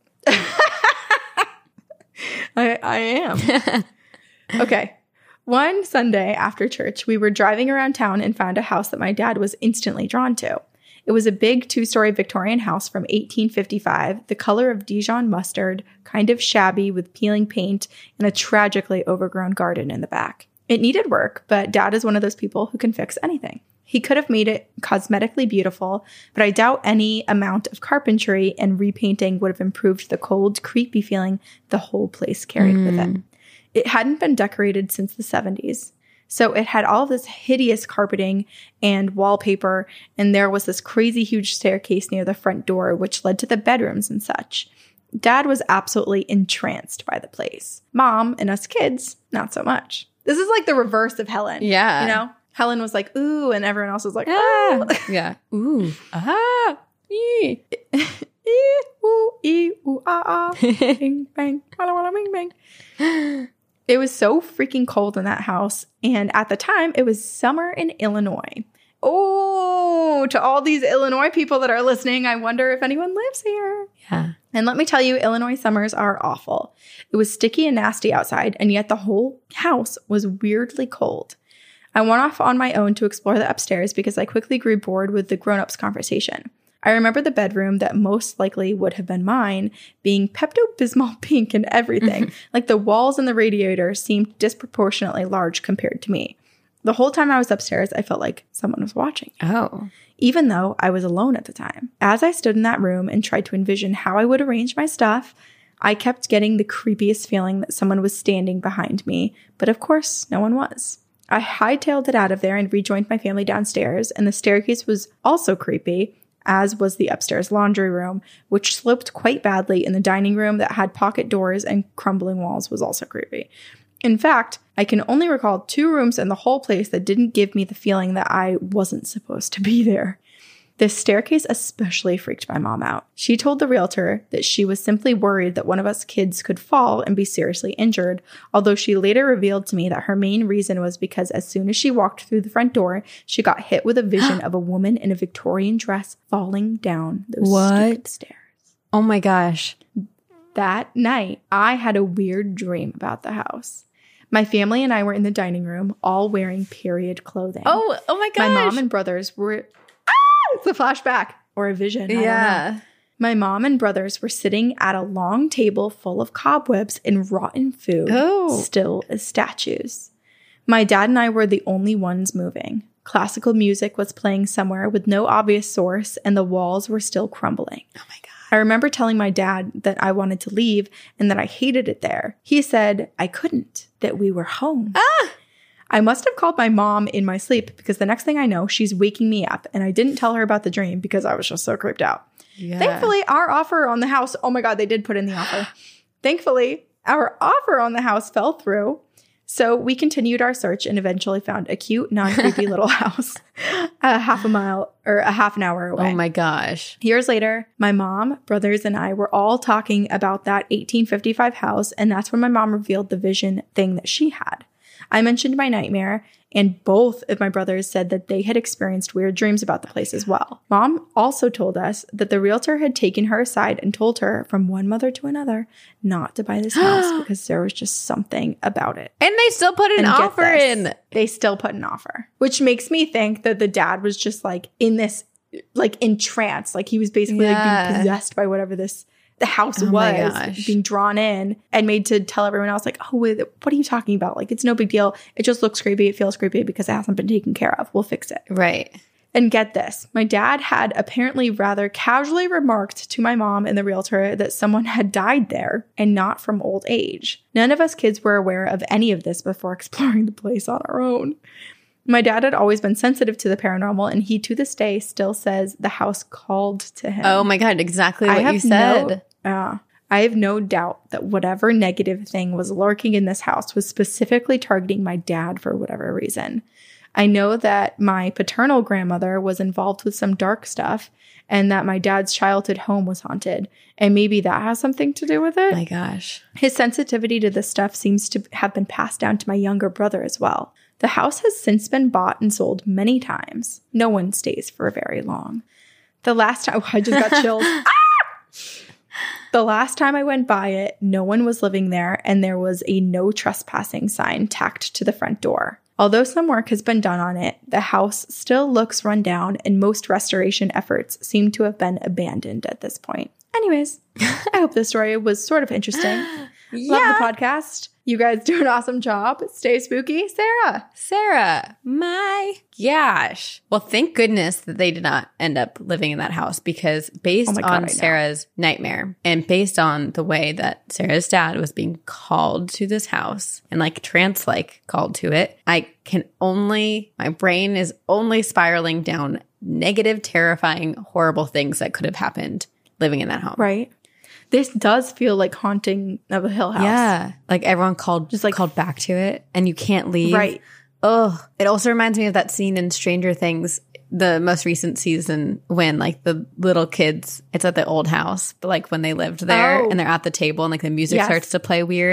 I, I am. Okay. One Sunday after church, we were driving around town and found a house that my dad was instantly drawn to. It was a big two-story Victorian house from eighteen fifty-five, the color of Dijon mustard, kind of shabby with peeling paint, and a tragically overgrown garden in the back. It needed work, but Dad is one of those people who can fix anything. He could have made it cosmetically beautiful, but I doubt any amount of carpentry and repainting would have improved the cold, creepy feeling the whole place carried with it. It hadn't been decorated since the seventies. So it had all of this hideous carpeting and wallpaper, and there was this crazy huge staircase near the front door, which led to the bedrooms and such. Dad was absolutely entranced by the place. Mom and us kids, not so much. This is like the reverse of Helen. Yeah. You know? Helen was like, ooh, and everyone else was like, Ah. oh. Yeah. Ooh. Ah. Ee. Ee, ooh, ee, ooh, ah, ah. Bing, bang, walla, walla, bing, bang. It was so freaking cold in that house. And at the time, it was summer in Illinois. Oh, to all these Illinois people that are listening, I wonder if anyone lives here. Yeah. And let me tell you, Illinois summers are awful. It was sticky and nasty outside, and yet the whole house was weirdly cold. I went off on my own to explore the upstairs because I quickly grew bored with the grown-ups conversation. I remember the bedroom that most likely would have been mine being Pepto-Bismol pink and everything. Like the walls and the radiator seemed disproportionately large compared to me. The whole time I was upstairs, I felt like someone was watching. Oh. Even though I was alone at the time. As I stood in that room and tried to envision how I would arrange my stuff, I kept getting the creepiest feeling that someone was standing behind me. But of course, no one was. I hightailed it out of there and rejoined my family downstairs, and the staircase was also creepy, as was the upstairs laundry room, which sloped quite badly, and the dining room that had pocket doors and crumbling walls was also creepy. In fact, I can only recall two rooms in the whole place that didn't give me the feeling that I wasn't supposed to be there. This staircase especially freaked my mom out. She told the realtor that she was simply worried that one of us kids could fall and be seriously injured, although she later revealed to me that her main reason was because as soon as she walked through the front door, she got hit with a vision of a woman in a Victorian dress falling down those What? stupid stairs. Oh my gosh. That night, I had a weird dream about the house. My family and I were in the dining room, all wearing period clothing. Oh, oh my gosh. My mom and brothers were... Ah! It's a flashback or a vision. I Yeah. don't know. My mom and brothers were sitting at a long table full of cobwebs and rotten food, Oh. still as statues. My dad and I were the only ones moving. Classical music was playing somewhere with no obvious source, and the walls were still crumbling. Oh my God. I remember telling my dad that I wanted to leave and that I hated it there. He said I couldn't, that we were home. Ah! I must have called my mom in my sleep because the next thing I know, she's waking me up, and I didn't tell her about the dream because I was just so creeped out. Yeah. Thankfully, our offer on the house, oh my God, they did put in the offer. Thankfully, our offer on the house fell through. So we continued our search and eventually found a cute, non-creepy little house a half a mile or a half an hour away. Oh my gosh. Years later, my mom, brothers, and I were all talking about that eighteen fifty-five house, and that's when my mom revealed the vision thing that she had. I mentioned my nightmare, and both of my brothers said that they had experienced weird dreams about the place as well. Mom also told us that the realtor had taken her aside and told her from one mother to another not to buy this house because there was just something about it. And they still put an And get offer this, in. They still put an offer, which makes me think that the dad was just like in this, like in trance. Like he was basically like Yeah. being possessed by whatever this the house Oh my was, gosh. being drawn in and made to tell everyone else like, oh, wait, what are you talking about? Like, it's no big deal. It just looks creepy. It feels creepy because it hasn't been taken care of. We'll fix it. Right. And get this, my dad had apparently rather casually remarked to my mom and the realtor that someone had died there and not from old age. None of us kids were aware of any of this before exploring the place on our own. My dad had always been sensitive to the paranormal, and he to this day still says the house called to him. Oh my God. Exactly what I have you said. No, uh, I have no doubt that whatever negative thing was lurking in this house was specifically targeting my dad for whatever reason. I know that my paternal grandmother was involved with some dark stuff and that my dad's childhood home was haunted. And maybe that has something to do with it. My gosh. His sensitivity to this stuff seems to have been passed down to my younger brother as well. The house has since been bought and sold many times. No one stays for very long. The last time, oh, I just got chills. Ah! The last time I went by it, no one was living there, and there was a no trespassing sign tacked to the front door. Although some work has been done on it, the house still looks run down, and most restoration efforts seem to have been abandoned at this point. Anyways, I hope this story was sort of interesting. Yeah. Love the podcast. You guys do an awesome job. Stay spooky. Sarah. Sarah, my gosh. Well, thank goodness that they did not end up living in that house, because based Oh my God, I on know. Sarah's nightmare and based on the way that Sarah's dad was being called to this house and like trance like called to it, I can only, my brain is only spiraling down negative, terrifying, horrible things that could have happened living in that home. Right. This does feel like Haunting of a Hill House. Yeah. Like everyone called just like called back to it and you can't leave. Right. Oh, it also reminds me of that scene in Stranger Things, the most recent season, when like the little kids, it's at the old house, but like when they lived there Oh. and they're at the table and like the music Yes. starts to play weird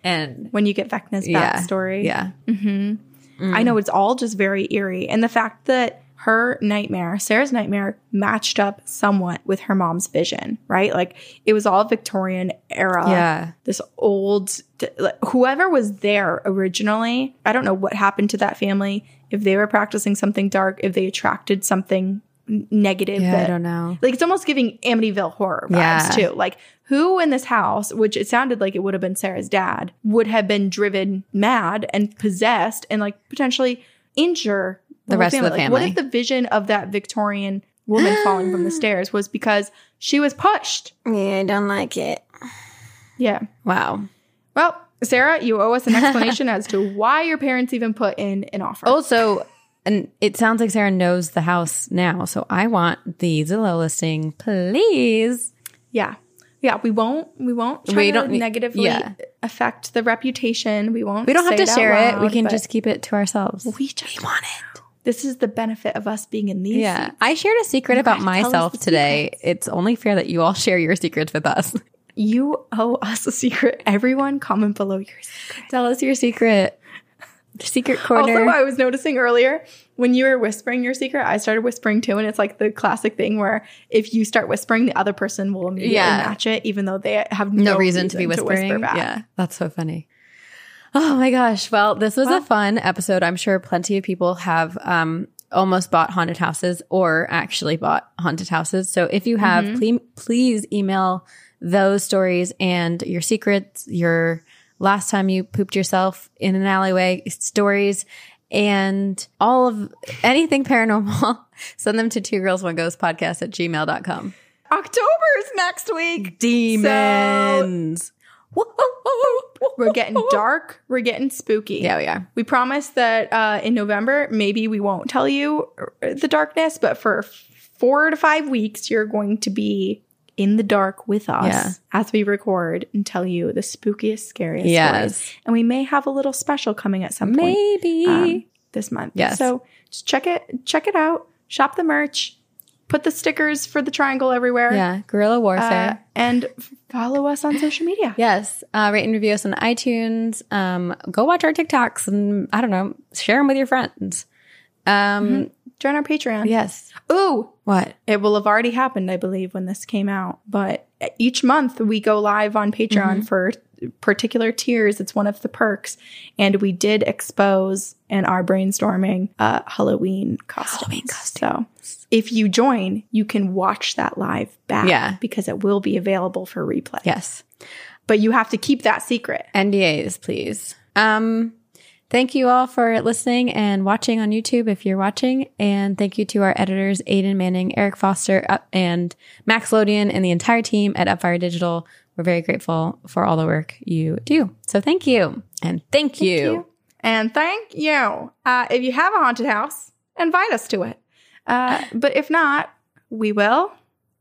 And when you get Vecna's Yeah. backstory. yeah. hmm I know, it's all just very eerie. And the fact that her nightmare, Sarah's nightmare, matched up somewhat with her mom's vision, right? Like it was all Victorian era. Yeah. This old, like, whoever was there originally, I don't know what happened to that family. If they were practicing something dark, if they attracted something n- negative. Yeah, that, I don't know. Like it's almost giving Amityville horror vibes Yeah. too. Like who in this house, which it sounded like it would have been Sarah's dad, would have been driven mad and possessed and like potentially injure The whole rest of the Like, what family. if the vision of that Victorian woman falling from the stairs was because she was pushed? Yeah, I don't like it. Yeah. Wow. Well, Sarah, you owe us an explanation as to why your parents even put in an offer. Also, and it sounds like Sarah knows the house now, so I want the Zillow listing, please. Yeah. Yeah, we won't we won't try We to don't need- negatively yeah. affect the reputation. We won't We don't have say to out share it. We loud, can but just keep it to ourselves. we just want it. This is the benefit of us being in these Yeah. seats. I shared a secret about gotta tell us myself the today. secrets. It's only fair that you all share your secrets with us. You owe us a secret. Everyone comment below your secret. Tell us your secret. Secret corner. Also, I was noticing earlier when you were whispering your secret, I started whispering too. And it's like the classic thing where if you start whispering, the other person will immediately Yeah. match it, even though they have no, no reason to be whispering. whisper back. Yeah, that's so funny. Oh my gosh. Well, this was Well- a fun episode. I'm sure plenty of people have um, almost bought haunted houses or actually bought haunted houses. So if you have, Mm-hmm. please, please email those stories and your secrets, your last time you pooped yourself in an alleyway stories, and all of anything paranormal. Send them to two girls one ghost podcast at gmail dot com. October's next week. Demons. We're getting dark. We're getting spooky. Yeah, we are. We promise that uh, in November, maybe we won't tell you the darkness, but for four to five weeks, you're going to be in the dark with us Yeah. as we record and tell you the spookiest, scariest Yes. stories. And we may have a little special coming at some point Maybe. um, this month. Yes. So just check it, check it out. Shop the merch. Put the stickers for the triangle everywhere. Yeah, guerrilla Uh, warfare. and follow us on social media. Yes, uh, rate and review us on iTunes. Um, go watch our TikToks and I don't know, share them with your friends. Um, Join our Patreon. Yes. Ooh, What? it will have already happened, I believe, when this came out. But each month we go live on Patreon for particular tiers. It's one of the perks. And we did expose and are brainstorming uh, Halloween costumes. Halloween costumes. So if you join, you can watch that live back. Yeah. Because it will be available for replay. Yes. But you have to keep that secret. N D As, please. Um, thank you all for listening and watching on YouTube if you're watching. And thank you to our editors, Aiden Manning, Eric Foster, uh, and Max Lodian, and the entire team at Upfire Digital. We're very grateful for all the work you do. So thank you. And thank, you. you. And thank you. Uh, if you have a haunted house, invite us to it. Uh, but if not, we will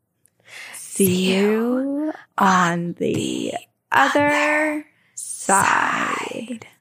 see you on the other side.